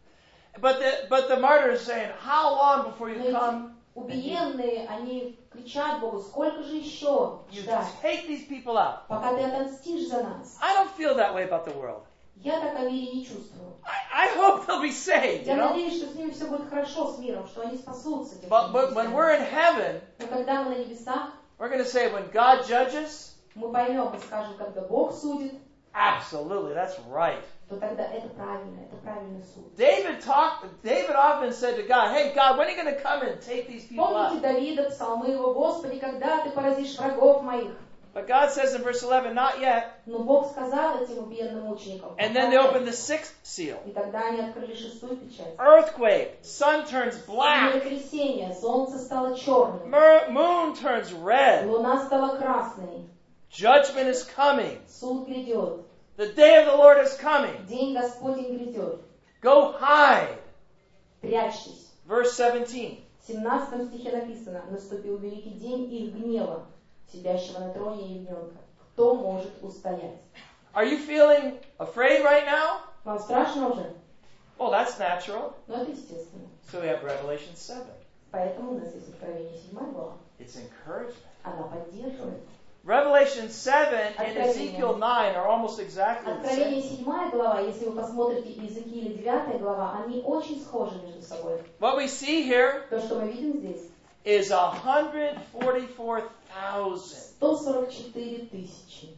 [SPEAKER 4] But the, but the martyr is saying, how long before
[SPEAKER 3] Но
[SPEAKER 4] you
[SPEAKER 3] эти
[SPEAKER 4] come?
[SPEAKER 3] убиенные, они кричат Богу: сколько же еще
[SPEAKER 4] You
[SPEAKER 3] ждать,
[SPEAKER 4] take these people out.
[SPEAKER 3] пока ты отомстишь за нас?
[SPEAKER 4] I don't feel that way about the world.
[SPEAKER 3] Я так о мире не чувствую.
[SPEAKER 4] I, I hope they'll be saved, you
[SPEAKER 3] Я
[SPEAKER 4] know?
[SPEAKER 3] надеюсь, что с ними все будет хорошо, с миром, что они спасутся. те,
[SPEAKER 4] But,
[SPEAKER 3] кто
[SPEAKER 4] but
[SPEAKER 3] не
[SPEAKER 4] when
[SPEAKER 3] христиане.
[SPEAKER 4] we're in heaven,
[SPEAKER 3] Но когда мы на небесах,
[SPEAKER 4] we're going to say, when God judges,
[SPEAKER 3] мы поймем и скажем, когда Бог судит,
[SPEAKER 4] absolutely, that's right.
[SPEAKER 3] то тогда это правильно, это правильный суд.
[SPEAKER 4] David talked, David often said to God, hey God, when are you going to come and take these people
[SPEAKER 3] Помните
[SPEAKER 4] out?
[SPEAKER 3] Давида, псалмы его: «Господи, когда ты поразишь врагов моих?»
[SPEAKER 4] But God says in verse eleven, not yet.
[SPEAKER 3] Но Бог сказал этим убиенным мученикам:
[SPEAKER 4] And then they open the sixth seal.
[SPEAKER 3] И тогда они открыли шестую печать.
[SPEAKER 4] Earthquake, sun turns black,
[SPEAKER 3] Землетрясение, солнце стало черным,
[SPEAKER 4] Mer- moon turns red,
[SPEAKER 3] луна стала красной,
[SPEAKER 4] judgment is coming.
[SPEAKER 3] суд грядет,
[SPEAKER 4] The day of the Lord is coming.
[SPEAKER 3] день Господень грядет.
[SPEAKER 4] Go hide.
[SPEAKER 3] Прячьтесь.
[SPEAKER 4] Verse seventeen.
[SPEAKER 3] В семнадцатом стихе написано: «Наступил великий день их гнева, сидящего на троне ягненка. Кто может устоять?»
[SPEAKER 4] Are you feeling afraid right now?
[SPEAKER 3] Вам страшно уже?
[SPEAKER 4] Well, that's natural.
[SPEAKER 3] Но это естественно.
[SPEAKER 4] So we have Revelation seven.
[SPEAKER 3] Поэтому у нас есть Откровение седьмая глава.
[SPEAKER 4] It's encouragement.
[SPEAKER 3] Она поддерживает.
[SPEAKER 4] Revelation seven and Ezekiel nine are almost exactly the
[SPEAKER 3] Откровение
[SPEAKER 4] same.
[SPEAKER 3] седьмая глава, если вы посмотрите Иезекииля девятая глава, они очень схожи между собой.
[SPEAKER 4] What we see here
[SPEAKER 3] То, что мы видим здесь,
[SPEAKER 4] is one hundred forty-four thousand.
[SPEAKER 3] сто сорок четыре тысячи.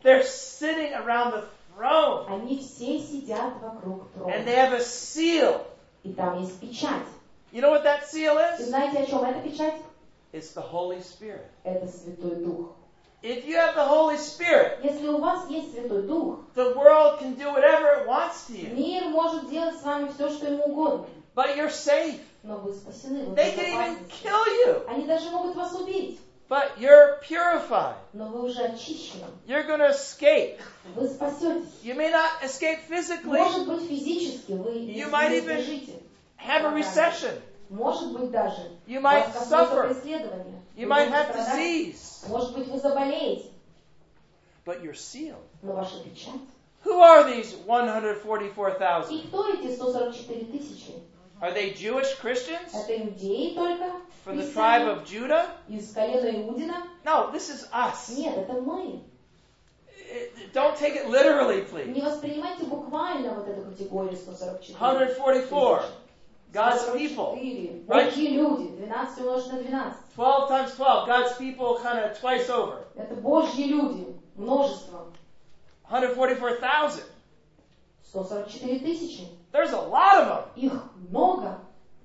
[SPEAKER 4] They're sitting around the throne.
[SPEAKER 3] Они все сидят вокруг
[SPEAKER 4] And they
[SPEAKER 3] трона.
[SPEAKER 4] have a seal.
[SPEAKER 3] И там есть печать.
[SPEAKER 4] You know what that seal
[SPEAKER 3] И
[SPEAKER 4] is?
[SPEAKER 3] знаете, о чем эта печать?
[SPEAKER 4] It's the Holy Spirit.
[SPEAKER 3] Это Святой Дух.
[SPEAKER 4] If you have the Holy Spirit,
[SPEAKER 3] Если у вас есть Святой Дух,
[SPEAKER 4] the world can do whatever it wants to you.
[SPEAKER 3] мир может делать с вами все, что ему угодно.
[SPEAKER 4] But you're safe.
[SPEAKER 3] Но вы спасены, вы в
[SPEAKER 4] They can even
[SPEAKER 3] безопасности.
[SPEAKER 4] kill you.
[SPEAKER 3] Они даже могут вас убить.
[SPEAKER 4] But you're purified.
[SPEAKER 3] Но вы уже очищены.
[SPEAKER 4] You're going to escape.
[SPEAKER 3] Вы спасетесь.
[SPEAKER 4] You may not escape physically.
[SPEAKER 3] Может быть, физически вы
[SPEAKER 4] You
[SPEAKER 3] не
[SPEAKER 4] might even
[SPEAKER 3] сбежите.
[SPEAKER 4] have a recession.
[SPEAKER 3] Может быть, даже
[SPEAKER 4] You
[SPEAKER 3] у
[SPEAKER 4] might
[SPEAKER 3] вас какое-то
[SPEAKER 4] suffer.
[SPEAKER 3] преследование.
[SPEAKER 4] You
[SPEAKER 3] Вы
[SPEAKER 4] might
[SPEAKER 3] можете
[SPEAKER 4] have
[SPEAKER 3] страдать.
[SPEAKER 4] disease.
[SPEAKER 3] Может быть, вы заболеете.
[SPEAKER 4] But you're sealed.
[SPEAKER 3] Но ваша печать.
[SPEAKER 4] Who are these one hundred forty-four thousand?
[SPEAKER 3] И кто эти сто сорок четыре тысячи?
[SPEAKER 4] Are they Jewish Christians
[SPEAKER 3] Это иудеи только?
[SPEAKER 4] from the tribe
[SPEAKER 3] Христиане?
[SPEAKER 4] of Judah?
[SPEAKER 3] Из колена Иудина?
[SPEAKER 4] No, this is us.
[SPEAKER 3] Нет, это мы.
[SPEAKER 4] It- Don't take it literally, please.
[SPEAKER 3] Не воспринимайте буквально вот эту категорию сто сорок четыре.
[SPEAKER 4] one hundred forty-four.
[SPEAKER 3] тысячи.
[SPEAKER 4] God's
[SPEAKER 3] сто сорок
[SPEAKER 4] people.
[SPEAKER 3] четыре.
[SPEAKER 4] Right?
[SPEAKER 3] Божьи люди. двенадцать умножить на двенадцать.
[SPEAKER 4] twelve times twelve. God's people kind of twice over.
[SPEAKER 3] Это Божьи люди. Множество.
[SPEAKER 4] one hundred forty-four thousand.
[SPEAKER 3] сто сорок четыре тысячи.
[SPEAKER 4] There's a lot of them.
[SPEAKER 3] Их много.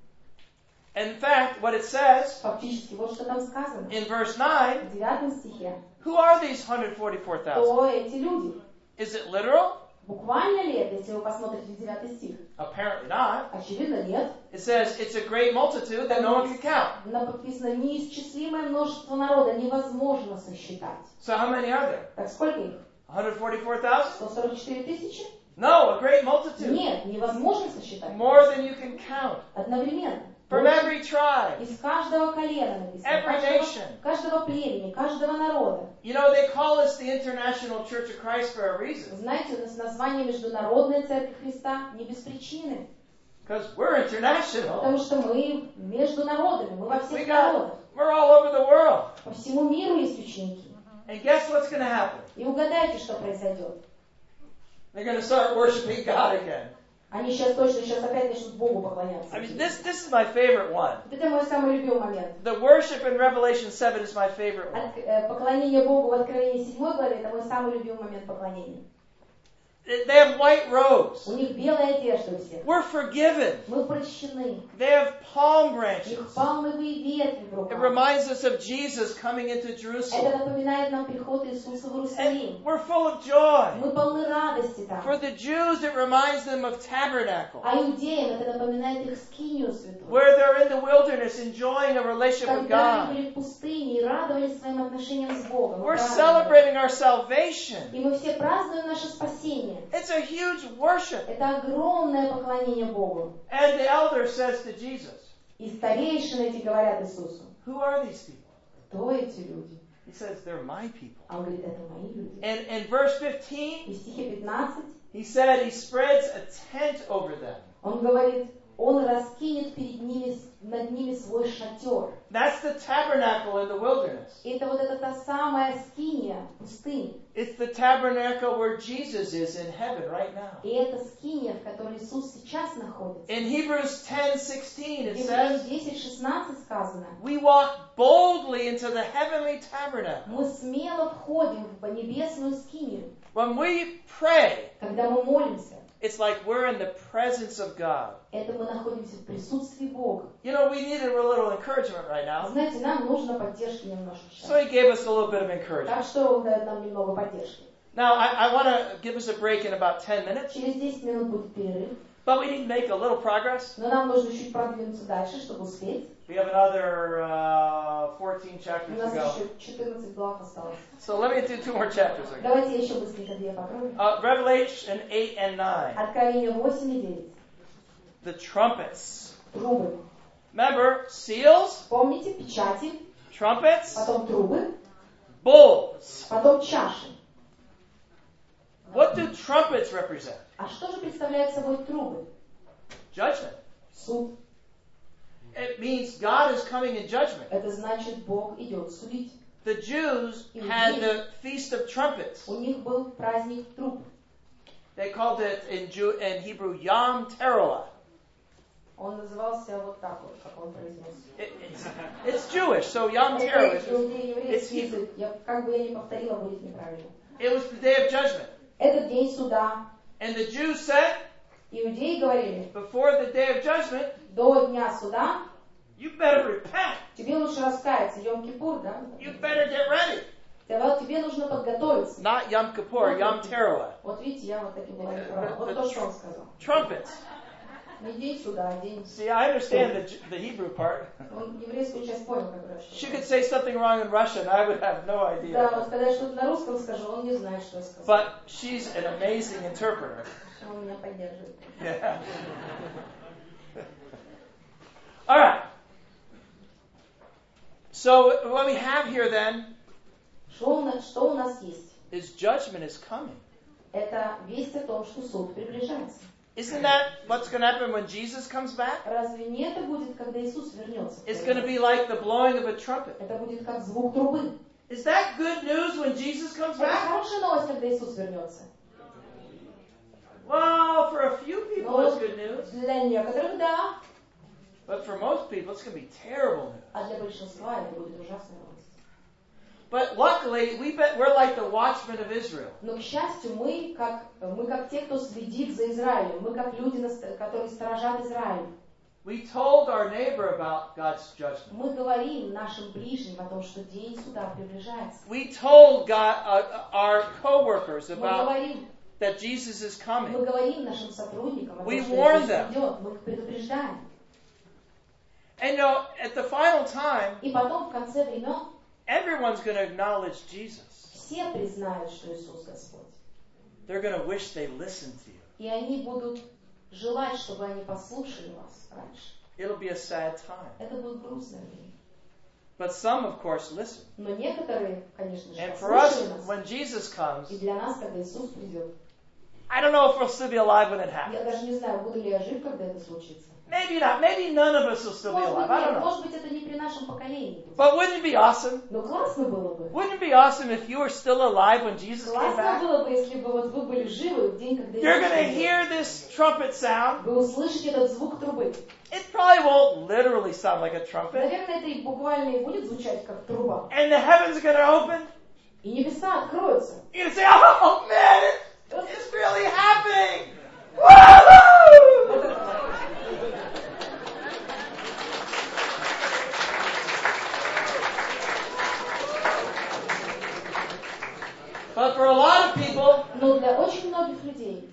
[SPEAKER 4] In fact, what it says
[SPEAKER 3] Фактически, вот что там сказано.
[SPEAKER 4] in verse nine,
[SPEAKER 3] В девятом стихе.
[SPEAKER 4] who are these one hundred forty-four thousand?
[SPEAKER 3] Кто эти люди?
[SPEAKER 4] Is it literal?
[SPEAKER 3] Буквально ли это, если вы посмотрите в девятый стих?
[SPEAKER 4] Apparently not.
[SPEAKER 3] Очевидно, нет.
[SPEAKER 4] It says it's a great multitude that no one can count.
[SPEAKER 3] Там написано неисчислимое множество народа, невозможно сосчитать.
[SPEAKER 4] So how many are there?
[SPEAKER 3] Так сколько их?
[SPEAKER 4] one hundred forty-four thousand?
[SPEAKER 3] сто сорок четыре тысячи?
[SPEAKER 4] No, a great multitude.
[SPEAKER 3] Нет, невозможно сосчитать.
[SPEAKER 4] More than you can count.
[SPEAKER 3] Одновременно.
[SPEAKER 4] From every tribe.
[SPEAKER 3] Из каждого колена написано.
[SPEAKER 4] Every
[SPEAKER 3] Каждого,
[SPEAKER 4] nation.
[SPEAKER 3] каждого племени, каждого народа.
[SPEAKER 4] You know, they call us the International Church of Christ for a reason.
[SPEAKER 3] Знаете, у нас название Международная Церковь Христа не без причины.
[SPEAKER 4] Because we're international.
[SPEAKER 3] Потому что мы между народами, мы во
[SPEAKER 4] We
[SPEAKER 3] всех
[SPEAKER 4] got,
[SPEAKER 3] народах.
[SPEAKER 4] we're all over the world.
[SPEAKER 3] По всему миру есть ученики.
[SPEAKER 4] And guess what's going to happen?
[SPEAKER 3] И угадайте, что произойдет.
[SPEAKER 4] They're going to start worshiping God again.
[SPEAKER 3] Они сейчас точно сейчас опять начнут Богу поклоняться.
[SPEAKER 4] I mean, this, this is my favorite one.
[SPEAKER 3] Это мой самый любимый момент.
[SPEAKER 4] The worship in Revelation seven is my favorite one.
[SPEAKER 3] От- э, поклонение Богу в Откровении седьмой главе, это мой самый любимый момент поклонения.
[SPEAKER 4] They have white robes.
[SPEAKER 3] У них белая одежда у всех.
[SPEAKER 4] We're forgiven.
[SPEAKER 3] Мы прощены.
[SPEAKER 4] They have palm
[SPEAKER 3] У
[SPEAKER 4] branches.
[SPEAKER 3] них палмовые ветви в
[SPEAKER 4] It
[SPEAKER 3] руках.
[SPEAKER 4] reminds us of Jesus coming into
[SPEAKER 3] Это
[SPEAKER 4] Jerusalem.
[SPEAKER 3] напоминает нам приход Иисуса в Иерусалим.
[SPEAKER 4] And we're full of joy.
[SPEAKER 3] Мы полны радости там.
[SPEAKER 4] For the Jews, it reminds them of tabernacle,
[SPEAKER 3] А иудеям это напоминает их скинию святую.
[SPEAKER 4] where they're in the wilderness enjoying a relationship with
[SPEAKER 3] Когда они
[SPEAKER 4] God.
[SPEAKER 3] были в пустыне и радовались своим отношениям с Богом.
[SPEAKER 4] We're
[SPEAKER 3] Радовались.
[SPEAKER 4] celebrating our salvation.
[SPEAKER 3] И мы все празднуем наше спасение.
[SPEAKER 4] It's a huge worship.
[SPEAKER 3] Это огромное поклонение Богу.
[SPEAKER 4] And the elder says to Jesus,
[SPEAKER 3] И старейшины эти говорят Иисусу:
[SPEAKER 4] who are these people?
[SPEAKER 3] кто эти люди?
[SPEAKER 4] He says, they're my people.
[SPEAKER 3] А он говорит: это мои люди.
[SPEAKER 4] And in verse fifteen,
[SPEAKER 3] И в стихе пятнадцать
[SPEAKER 4] he said he spreads a tent over them.
[SPEAKER 3] он говорит: он раскинет перед ними, над ними свой шатер.
[SPEAKER 4] That's the tabernacle in the wilderness.
[SPEAKER 3] И это вот эта та самая скиния пустыни.
[SPEAKER 4] It's the tabernacle where Jesus is in heaven right now.
[SPEAKER 3] И это скиния, в которой Иисус сейчас находится.
[SPEAKER 4] In Hebrews ten sixteen,
[SPEAKER 3] В
[SPEAKER 4] it
[SPEAKER 3] Евреям
[SPEAKER 4] says,
[SPEAKER 3] десять шестнадцать сказано:
[SPEAKER 4] we walk boldly into the heavenly tabernacle.
[SPEAKER 3] мы смело входим в небесную скинию.
[SPEAKER 4] When we pray,
[SPEAKER 3] Когда мы молимся,
[SPEAKER 4] it's like we're in the presence of God.
[SPEAKER 3] это мы находимся в присутствии Бога.
[SPEAKER 4] You know, we needed a little encouragement right now.
[SPEAKER 3] Знаете, нам нужно поддержки немножко
[SPEAKER 4] So
[SPEAKER 3] сейчас.
[SPEAKER 4] he gave us a little bit of encouragement.
[SPEAKER 3] Так что он дает нам немного поддержки.
[SPEAKER 4] Now, I, I want to give us a break in about ten minutes,
[SPEAKER 3] Через десять минут будет перерыв,
[SPEAKER 4] but we need to make a little progress.
[SPEAKER 3] но нам нужно чуть продвинуться дальше, чтобы успеть.
[SPEAKER 4] We have another uh, fourteen
[SPEAKER 3] У
[SPEAKER 4] chapters
[SPEAKER 3] нас
[SPEAKER 4] to go.
[SPEAKER 3] еще четырнадцать глав осталось.
[SPEAKER 4] So let me do two more chapters again.
[SPEAKER 3] Давайте я еще быстренько две покрою.
[SPEAKER 4] Uh, Revelation eight and nine.
[SPEAKER 3] Откровение восемь и девять.
[SPEAKER 4] The trumpets.
[SPEAKER 3] Трубы.
[SPEAKER 4] Remember, seals,
[SPEAKER 3] Помните, печати,
[SPEAKER 4] trumpets,
[SPEAKER 3] потом трубы,
[SPEAKER 4] bowls.
[SPEAKER 3] потом чаши.
[SPEAKER 4] What do trumpets represent?
[SPEAKER 3] А что же представляют собой трубы?
[SPEAKER 4] Judgment.
[SPEAKER 3] Суд.
[SPEAKER 4] It means God is coming in judgment.
[SPEAKER 3] Это значит, Бог идет судить.
[SPEAKER 4] The Jews had the Feast of Trumpets.
[SPEAKER 3] У них был праздник труб.
[SPEAKER 4] They called it in, Jew, in Hebrew Yom Teruah.
[SPEAKER 3] Он назывался вот так вот, как он произнес.
[SPEAKER 4] It, it's, it's Jewish, so Yom Teruah
[SPEAKER 3] Это
[SPEAKER 4] is,
[SPEAKER 3] иудей-еврейский
[SPEAKER 4] it's Hebrew.
[SPEAKER 3] язык. Я, как бы я ни повторила, будет неправильно.
[SPEAKER 4] It was the day of judgment.
[SPEAKER 3] Это день суда.
[SPEAKER 4] And the Jews said,
[SPEAKER 3] Иудеи говорили,
[SPEAKER 4] before the day of judgment,
[SPEAKER 3] до дня суда
[SPEAKER 4] you better repent.
[SPEAKER 3] тебе лучше раскаяться. Йом-Кипур, да?
[SPEAKER 4] You better get ready.
[SPEAKER 3] Тебе, тебе нужно подготовиться.
[SPEAKER 4] Not Yom Kippur, Yom Teruah.
[SPEAKER 3] Вот видите, я вот таки была не права. Вот то, что он сказал.
[SPEAKER 4] Trumpets.
[SPEAKER 3] Не день суда, а день...
[SPEAKER 4] See, I understand the, the Hebrew part.
[SPEAKER 3] Он еврейскую часть понял, как раз.
[SPEAKER 4] She could say something wrong in Russian, I would have no
[SPEAKER 3] Да,
[SPEAKER 4] idea.
[SPEAKER 3] вот когда я что-то на русском скажу, он не знает, что я сказала.
[SPEAKER 4] But she's an amazing interpreter.
[SPEAKER 3] Он меня поддерживает.
[SPEAKER 4] Yeah. All right. So what we have here then
[SPEAKER 3] Что у нас, что у нас есть?
[SPEAKER 4] is judgment is coming.
[SPEAKER 3] Это весть о том, что суд приближается.
[SPEAKER 4] Isn't that what's going to happen when Jesus comes back?
[SPEAKER 3] Разве не это будет, когда Иисус вернется?
[SPEAKER 4] It's going to be like the blowing of a trumpet.
[SPEAKER 3] Это будет как звук трубы.
[SPEAKER 4] Is that good news when Jesus comes
[SPEAKER 3] Это
[SPEAKER 4] back?
[SPEAKER 3] хорошая новость, когда Иисус вернется.
[SPEAKER 4] Well, for a few people
[SPEAKER 3] Ну,
[SPEAKER 4] it's good news.
[SPEAKER 3] для некоторых да,
[SPEAKER 4] But for most people it's going to be terrible news.
[SPEAKER 3] а для большинства это будет ужасная новость.
[SPEAKER 4] But luckily, we bet we're like the watchmen of Israel.
[SPEAKER 3] Но, к счастью, мы как, мы как те, кто следит за Израилем. Мы как люди, которые сторожат Израиль.
[SPEAKER 4] We told our neighbor about God's judgment.
[SPEAKER 3] Мы говорим нашим ближним о том, что день суда приближается.
[SPEAKER 4] We told God, uh, our co-workers
[SPEAKER 3] Мы
[SPEAKER 4] about
[SPEAKER 3] говорим,
[SPEAKER 4] that Jesus is
[SPEAKER 3] мы
[SPEAKER 4] coming.
[SPEAKER 3] говорим нашим сотрудникам о том,
[SPEAKER 4] We
[SPEAKER 3] что
[SPEAKER 4] warn
[SPEAKER 3] Иисус
[SPEAKER 4] them.
[SPEAKER 3] идет. Мы их предупреждаем.
[SPEAKER 4] And you know, at the final time,
[SPEAKER 3] И потом, в конце времен,
[SPEAKER 4] everyone's going to acknowledge Jesus.
[SPEAKER 3] все признают, что Иисус Господь.
[SPEAKER 4] They're going to wish they listened to you.
[SPEAKER 3] И они будут желать, чтобы они послушали вас раньше.
[SPEAKER 4] It'll be a sad time.
[SPEAKER 3] Это будет грустное время.
[SPEAKER 4] But some, of course, listen.
[SPEAKER 3] Но некоторые, конечно же,
[SPEAKER 4] And for us,
[SPEAKER 3] послушали нас.
[SPEAKER 4] when Jesus comes,
[SPEAKER 3] И для нас, когда Иисус придет,
[SPEAKER 4] I don't know if we'll still be alive when it
[SPEAKER 3] я
[SPEAKER 4] happens.
[SPEAKER 3] даже не знаю, буду ли я жив, когда это случится.
[SPEAKER 4] Maybe not. Maybe none of us will still be
[SPEAKER 3] Может быть,
[SPEAKER 4] alive. I
[SPEAKER 3] нет,
[SPEAKER 4] don't know.
[SPEAKER 3] может быть, это не при нашем поколении будет.
[SPEAKER 4] But wouldn't it be awesome?
[SPEAKER 3] Но классно было бы.
[SPEAKER 4] Wouldn't it be awesome if you were still alive when Jesus came
[SPEAKER 3] Классно
[SPEAKER 4] back?
[SPEAKER 3] было бы, если бы вот вы были живы в день, когда
[SPEAKER 4] You're
[SPEAKER 3] Иисус
[SPEAKER 4] going to
[SPEAKER 3] придет.
[SPEAKER 4] hear this trumpet sound.
[SPEAKER 3] Вы услышите этот звук трубы.
[SPEAKER 4] It probably won't literally sound like a trumpet.
[SPEAKER 3] Наверное, это и буквально и будет звучать как труба.
[SPEAKER 4] And the heavens are going to open.
[SPEAKER 3] И небеса откроются.
[SPEAKER 4] You're going to say, oh man, it, it's really happening. Woo! But for a lot of people,
[SPEAKER 3] Но для очень многих людей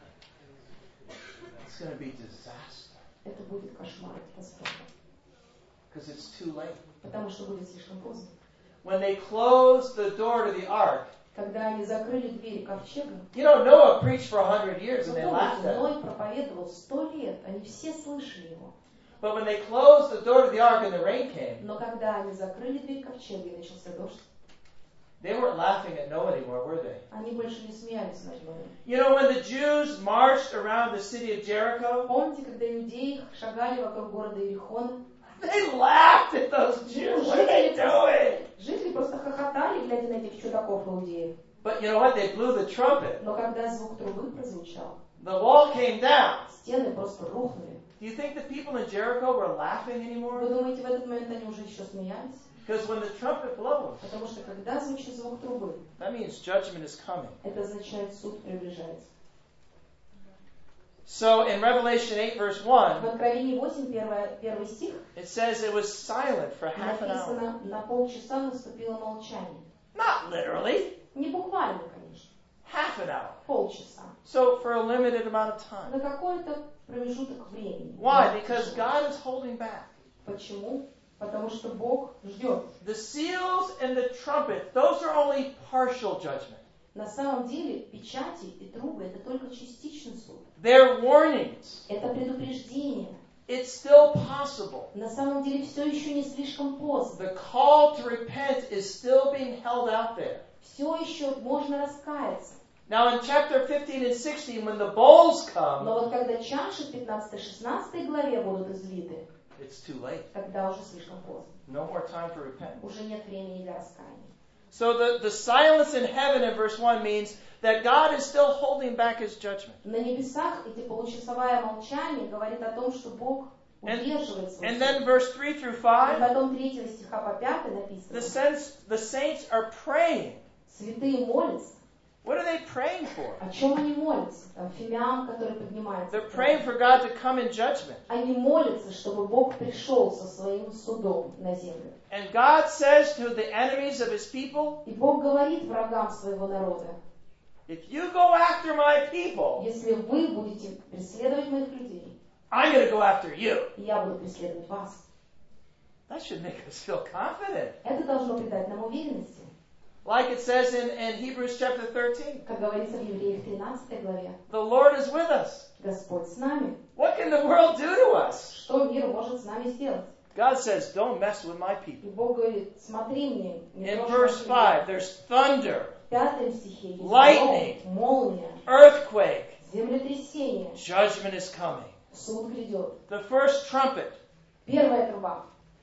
[SPEAKER 4] it's going to be disaster
[SPEAKER 3] это будет кошмар, катастрофа.
[SPEAKER 4] because it's too late.
[SPEAKER 3] Потому что будет слишком поздно.
[SPEAKER 4] When they closed the door to the ark,
[SPEAKER 3] Когда они закрыли двери ковчега,
[SPEAKER 4] you know, Noah preached for a hundred years and
[SPEAKER 3] вы
[SPEAKER 4] they laughed
[SPEAKER 3] помните,
[SPEAKER 4] at him.
[SPEAKER 3] Ной проповедовал сто лет, они все слышали его.
[SPEAKER 4] But when they closed the door to the ark and the rain came,
[SPEAKER 3] Но когда они закрыли дверь ковчега и начался дождь,
[SPEAKER 4] they weren't laughing at Noah anymore, were they?
[SPEAKER 3] они больше не смеялись над Ноем.
[SPEAKER 4] You know, when the Jews marched around the city of Jericho,
[SPEAKER 3] Помните, когда иудеи шагали вокруг города Иерихона?
[SPEAKER 4] they laughed at those Jews. What are they doing?
[SPEAKER 3] Жители просто хохотали, глядя на этих чудаков иудеев.
[SPEAKER 4] But you know what? They blew the trumpet.
[SPEAKER 3] Но когда звук трубы прозвучал,
[SPEAKER 4] The wall came down.
[SPEAKER 3] стены просто рухнули.
[SPEAKER 4] Do you think the people in Jericho were laughing
[SPEAKER 3] Вы
[SPEAKER 4] anymore?
[SPEAKER 3] думаете, в этот момент они уже еще смеялись?
[SPEAKER 4] Because when the trumpet blows,
[SPEAKER 3] Потому что когда звучит звук трубы,
[SPEAKER 4] that means judgment is coming.
[SPEAKER 3] это означает, суд приближается.
[SPEAKER 4] So in Revelation eight verse
[SPEAKER 3] В
[SPEAKER 4] one,
[SPEAKER 3] Откровении восемь, первый, первый стих,
[SPEAKER 4] it says it was silent for half an hour.
[SPEAKER 3] написано, на полчаса наступило молчание.
[SPEAKER 4] Not literally,
[SPEAKER 3] Не буквально, конечно,
[SPEAKER 4] half an hour.
[SPEAKER 3] полчаса.
[SPEAKER 4] So for a limited amount of time.
[SPEAKER 3] На какой-то промежуток времени.
[SPEAKER 4] Why? Because God is holding back.
[SPEAKER 3] Почему? Потому что Бог ждет.
[SPEAKER 4] The seals and the trumpet, those are only partial judgment.
[SPEAKER 3] На самом деле печати и трубы это только частичный суд.
[SPEAKER 4] They're warnings.
[SPEAKER 3] Это предупреждение.
[SPEAKER 4] It's still possible.
[SPEAKER 3] На самом деле все еще не слишком поздно.
[SPEAKER 4] The call to repent is still being held out there.
[SPEAKER 3] Все еще можно раскаяться.
[SPEAKER 4] Now in chapter fifteen and sixteen, when the bowls come,
[SPEAKER 3] Но вот когда чаши в пятнадцатой-шестнадцатой главе будут излиты,
[SPEAKER 4] it's too late.
[SPEAKER 3] тогда уже слишком поздно.
[SPEAKER 4] No more time for repentance.
[SPEAKER 3] Уже нет времени для раскаяния.
[SPEAKER 4] So the, the silence in heaven in verse one means that God is still holding back his judgment.
[SPEAKER 3] На небесах эти получасовое молчание говорит о том, что Бог удерживает свой
[SPEAKER 4] And
[SPEAKER 3] суд.
[SPEAKER 4] then verse three through
[SPEAKER 3] И
[SPEAKER 4] five,
[SPEAKER 3] потом третьего стиха по пятый
[SPEAKER 4] the,
[SPEAKER 3] написано,
[SPEAKER 4] sense, the saints are praying.
[SPEAKER 3] святые молятся.
[SPEAKER 4] What are they praying for?
[SPEAKER 3] О чем они молятся? Там Фимиам, который поднимается.
[SPEAKER 4] They're praying for God to come in judgment.
[SPEAKER 3] Они молятся, чтобы Бог пришел со своим судом на землю.
[SPEAKER 4] And God says to the enemies of His people,
[SPEAKER 3] И Бог говорит врагам своего народа,
[SPEAKER 4] if you go after my people,
[SPEAKER 3] если вы будете преследовать моих людей,
[SPEAKER 4] I'm going to go after you.
[SPEAKER 3] я буду преследовать вас.
[SPEAKER 4] That should make us feel confident.
[SPEAKER 3] Это должно придать нам уверенности.
[SPEAKER 4] Like it says in, in Hebrews chapter thirteen,
[SPEAKER 3] Как говорится в Евреях тринадцатой главе,
[SPEAKER 4] the Lord is with us.
[SPEAKER 3] Господь с нами.
[SPEAKER 4] What can the world do to us?
[SPEAKER 3] Что мир может с нами сделать?
[SPEAKER 4] God says, don't mess with my
[SPEAKER 3] И
[SPEAKER 4] people.
[SPEAKER 3] Бог говорит, смотри мне. не
[SPEAKER 4] In
[SPEAKER 3] трожь
[SPEAKER 4] verse
[SPEAKER 3] моих
[SPEAKER 4] five,
[SPEAKER 3] людей.
[SPEAKER 4] there's thunder,
[SPEAKER 3] В пятом стихе есть
[SPEAKER 4] lightning,
[SPEAKER 3] гром, молния,
[SPEAKER 4] earthquake,
[SPEAKER 3] землетрясение,
[SPEAKER 4] judgment is coming.
[SPEAKER 3] суд грядет.
[SPEAKER 4] The first trumpet.
[SPEAKER 3] Первая труба.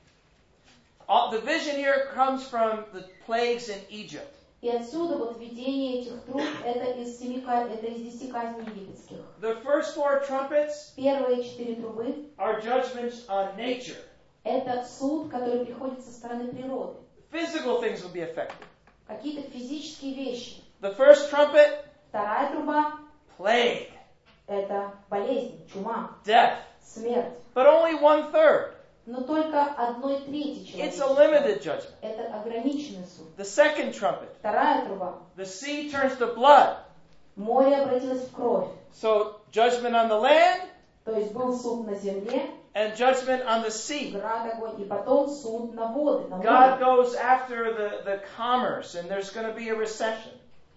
[SPEAKER 4] All, the vision here comes from the plagues in Egypt.
[SPEAKER 3] И отсюда вот видение этих труб, это из, семи, ка- это из десяти казней египетских.
[SPEAKER 4] The first four trumpets
[SPEAKER 3] Первые четыре трубы
[SPEAKER 4] are judgments on nature.
[SPEAKER 3] – это суд, который приходит со стороны природы.
[SPEAKER 4] Physical things will be affected.
[SPEAKER 3] Какие-то физические вещи.
[SPEAKER 4] The first trumpet,
[SPEAKER 3] Вторая труба
[SPEAKER 4] plague,
[SPEAKER 3] – это болезнь, чума,
[SPEAKER 4] death.
[SPEAKER 3] смерть.
[SPEAKER 4] But only one third.
[SPEAKER 3] Но только одной трети
[SPEAKER 4] It's a
[SPEAKER 3] человека.
[SPEAKER 4] limited judgment.
[SPEAKER 3] Это ограниченный суд.
[SPEAKER 4] The second trumpet,
[SPEAKER 3] Вторая труба.
[SPEAKER 4] the sea turns to blood.
[SPEAKER 3] Море обратилось в кровь.
[SPEAKER 4] So judgment on the land
[SPEAKER 3] То есть был суд на земле,
[SPEAKER 4] and judgment on the sea.
[SPEAKER 3] град, огонь, и потом суд на воды, на
[SPEAKER 4] God
[SPEAKER 3] море.
[SPEAKER 4] goes after the, the commerce and there's going to be a recession.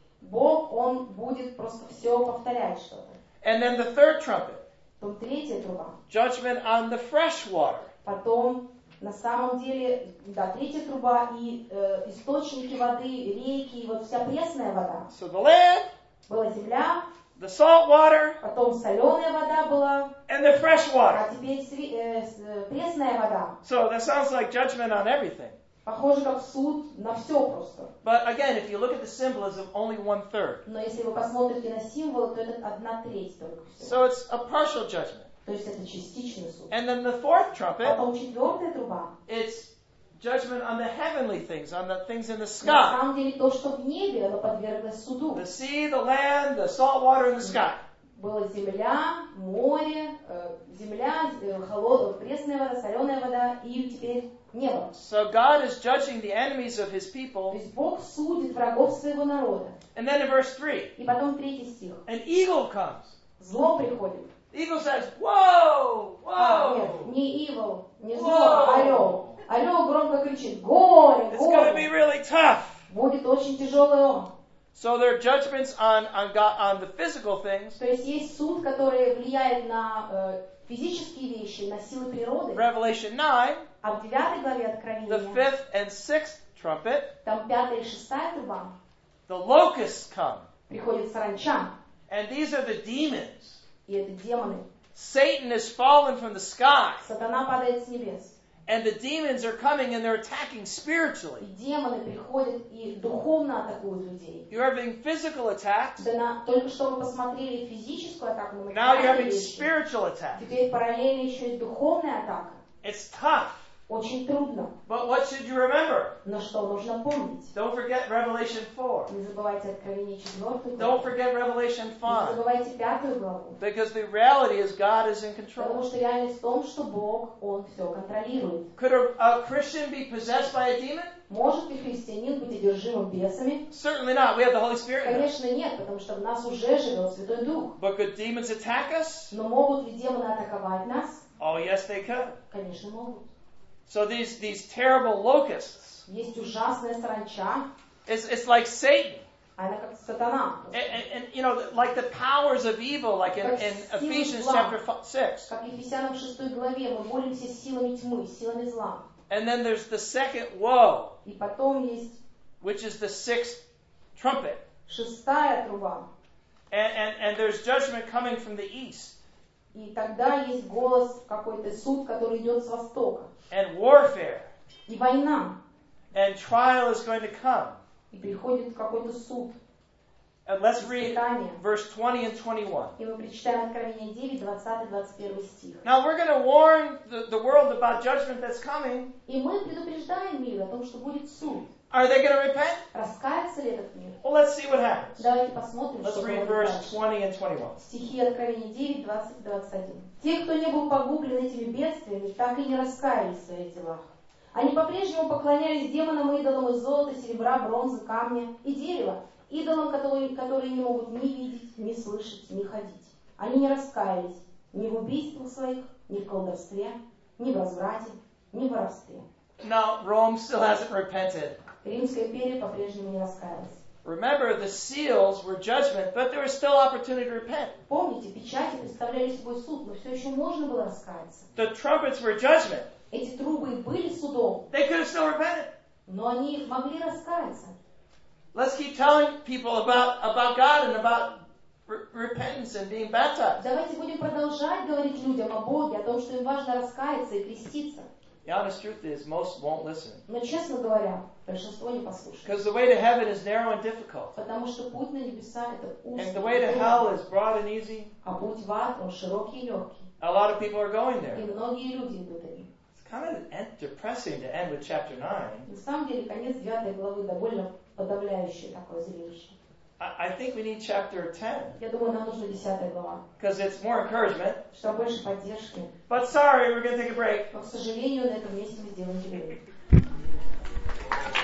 [SPEAKER 3] Бог, Он будет просто все повторять что-то.
[SPEAKER 4] And then the third trumpet,
[SPEAKER 3] Потом третья труба.
[SPEAKER 4] judgment on the fresh water.
[SPEAKER 3] Потом, на самом деле, да, третья труба и э, источники воды, реки, вот вся пресная вода.
[SPEAKER 4] So the land,
[SPEAKER 3] Была земля,
[SPEAKER 4] the salt water,
[SPEAKER 3] потом соленая вода была,
[SPEAKER 4] and the fresh water.
[SPEAKER 3] а теперь сви- э, с- э, пресная вода.
[SPEAKER 4] So that sounds like judgment on everything.
[SPEAKER 3] Похоже, как суд на все просто.
[SPEAKER 4] But again, if you look at the symbolism, only one third.
[SPEAKER 3] Но если вы посмотрите на символы, то это одна треть только всего.
[SPEAKER 4] So it's a partial judgment.
[SPEAKER 3] То есть это частичный суд.
[SPEAKER 4] And then the fourth trumpet,
[SPEAKER 3] Потом четвертая труба.
[SPEAKER 4] it's judgment on the heavenly things, on the things in the
[SPEAKER 3] На
[SPEAKER 4] sky.
[SPEAKER 3] самом деле то, что в небе, оно подверглось суду.
[SPEAKER 4] The sea, the land, the salt water, and the sky.
[SPEAKER 3] Была земля, море, э, земля, э, холодная, пресная вода, соленая вода и теперь небо.
[SPEAKER 4] So God is judging the enemies of His
[SPEAKER 3] То
[SPEAKER 4] people.
[SPEAKER 3] есть Бог судит врагов своего народа.
[SPEAKER 4] And then in verse three,
[SPEAKER 3] И потом третий стих.
[SPEAKER 4] an eagle comes.
[SPEAKER 3] Зло приходит.
[SPEAKER 4] The eagle says, whoa,
[SPEAKER 3] А, нет,
[SPEAKER 4] whoa.
[SPEAKER 3] не evil, не зло,
[SPEAKER 4] Whoa.
[SPEAKER 3] а орел. Орел громко кричит: горе,
[SPEAKER 4] It's going to be
[SPEAKER 3] горе.
[SPEAKER 4] really tough.
[SPEAKER 3] Будет очень тяжелый он.
[SPEAKER 4] So there are judgments on, on, God, on the physical things.
[SPEAKER 3] То есть есть суд, который влияет на э, физические вещи, на силы природы.
[SPEAKER 4] Revelation nine,
[SPEAKER 3] А в девятой главе
[SPEAKER 4] the
[SPEAKER 3] Откровения,
[SPEAKER 4] fifth and sixth trumpet,
[SPEAKER 3] там пятая и шестая труба,
[SPEAKER 4] the locusts come.
[SPEAKER 3] приходит саранча,
[SPEAKER 4] And these are the demons.
[SPEAKER 3] и это демоны.
[SPEAKER 4] Satan has fallen from the sky.
[SPEAKER 3] Сатана падает с небес.
[SPEAKER 4] And the demons are coming and they're attacking
[SPEAKER 3] И
[SPEAKER 4] spiritually.
[SPEAKER 3] демоны приходят и духовно атакуют людей.
[SPEAKER 4] You're having physical attacks.
[SPEAKER 3] Да на, только что мы посмотрели физическую атаку на
[SPEAKER 4] Now you're
[SPEAKER 3] материальные
[SPEAKER 4] having
[SPEAKER 3] вещи.
[SPEAKER 4] spiritual attacks.
[SPEAKER 3] Теперь параллельно еще и духовная атака.
[SPEAKER 4] It's tough.
[SPEAKER 3] Очень трудно.
[SPEAKER 4] But what should you remember?
[SPEAKER 3] Но что нужно помнить?
[SPEAKER 4] Don't forget Revelation four.
[SPEAKER 3] Не забывайте Откровение четвертую
[SPEAKER 4] Don't
[SPEAKER 3] главу.
[SPEAKER 4] forget Revelation
[SPEAKER 3] Не
[SPEAKER 4] five.
[SPEAKER 3] забывайте пятую главу.
[SPEAKER 4] Because the reality is God is in
[SPEAKER 3] Потому
[SPEAKER 4] control.
[SPEAKER 3] что реальность в том, что Бог, Он все контролирует.
[SPEAKER 4] Could a, a Christian be possessed by a demon?
[SPEAKER 3] Может ли христианин быть одержимым бесами?
[SPEAKER 4] Certainly not. We have the Holy Spirit in us.
[SPEAKER 3] Конечно, нет, потому что в нас уже живет Святой Дух.
[SPEAKER 4] But could demons attack us?
[SPEAKER 3] Но могут ли демоны атаковать нас?
[SPEAKER 4] Oh, yes, they could.
[SPEAKER 3] Конечно, могут.
[SPEAKER 4] So these, these terrible locusts,
[SPEAKER 3] Есть ужасная саранча,
[SPEAKER 4] it's, it's like Satan.
[SPEAKER 3] она как сатана.
[SPEAKER 4] And, and, and, you know, like the powers of evil, like in, in Ephesians chapter six.
[SPEAKER 3] Как Ефесянам шестой главе, мы боремся с силами тьмы, с силами зла.
[SPEAKER 4] And then there's the second woe,
[SPEAKER 3] И потом есть
[SPEAKER 4] which is the sixth trumpet.
[SPEAKER 3] шестая труба.
[SPEAKER 4] And, and, and there's judgment coming from the east.
[SPEAKER 3] И тогда есть голос, какой-то суд, который идет с востока.
[SPEAKER 4] And warfare.
[SPEAKER 3] И война.
[SPEAKER 4] And trial is going to come.
[SPEAKER 3] И приходит какой-то суд.
[SPEAKER 4] And let's read
[SPEAKER 3] испытания.
[SPEAKER 4] verse twenty and twenty-one.
[SPEAKER 3] И мы прочитаем Откровение девять, двадцатый двадцать первый стих.
[SPEAKER 4] Now we're going to warn the, the world about judgment that's coming.
[SPEAKER 3] И мы предупреждаем мир о том, что будет суд.
[SPEAKER 4] Are they going to repent?
[SPEAKER 3] Раскается ли этот мир?
[SPEAKER 4] Well, let's see what happens.
[SPEAKER 3] Давайте посмотрим,
[SPEAKER 4] Let's
[SPEAKER 3] что
[SPEAKER 4] read
[SPEAKER 3] говорит
[SPEAKER 4] verse
[SPEAKER 3] дальше.
[SPEAKER 4] twenty and twenty-one.
[SPEAKER 3] Стихи Откровения девять, двадцать, двадцать один. Те, кто не был погублен этими бедствиями, так и не раскаялись в своих делах. Они по-прежнему поклонялись демонам-идолам из золота, серебра, бронзы, камня и дерева, идолам, которые, которые не могут ни видеть, ни слышать, ни ходить. Они не раскаялись ни в убийствах своих, ни в колдовстве, ни в разврате, ни в воровстве.
[SPEAKER 4] Now, Rome still hasn't repented.
[SPEAKER 3] Римская империя по-прежнему не раскаялась.
[SPEAKER 4] Remember, the seals were judgment, but there was still opportunity to repent.
[SPEAKER 3] Помните, печати представляли собой суд, но все еще можно было раскаяться.
[SPEAKER 4] The trumpets were judgment.
[SPEAKER 3] Эти трубы были судом,
[SPEAKER 4] They could have still repented.
[SPEAKER 3] но они могли раскаяться.
[SPEAKER 4] Let's keep telling people about, about God and about re- repentance and being baptized.
[SPEAKER 3] Давайте будем продолжать говорить людям о Боге, о том, что им важно раскаяться и креститься.
[SPEAKER 4] The honest truth is, most won't listen.
[SPEAKER 3] Но, честно говоря, большинство не послушает.
[SPEAKER 4] Because the way to heaven is narrow and difficult.
[SPEAKER 3] Потому что путь на небеса — это узкий,
[SPEAKER 4] And the way to hell is broad and easy.
[SPEAKER 3] а путь в ад, он широкий и легкий.
[SPEAKER 4] A lot of people are going
[SPEAKER 3] И
[SPEAKER 4] there.
[SPEAKER 3] многие люди идут им.
[SPEAKER 4] It's kind of en- depressing to end with chapter nine.
[SPEAKER 3] На самом деле, конец девятой главы довольно подавляющее такое зрелище.
[SPEAKER 4] I, I think we need chapter ten.
[SPEAKER 3] Я думаю, нам нужна десятая глава,
[SPEAKER 4] Because it's more encouragement.
[SPEAKER 3] чтобы больше поддержки.
[SPEAKER 4] But sorry, we're going to take a break.
[SPEAKER 3] Но, к сожалению, на этом месте мы сделаем перерыв.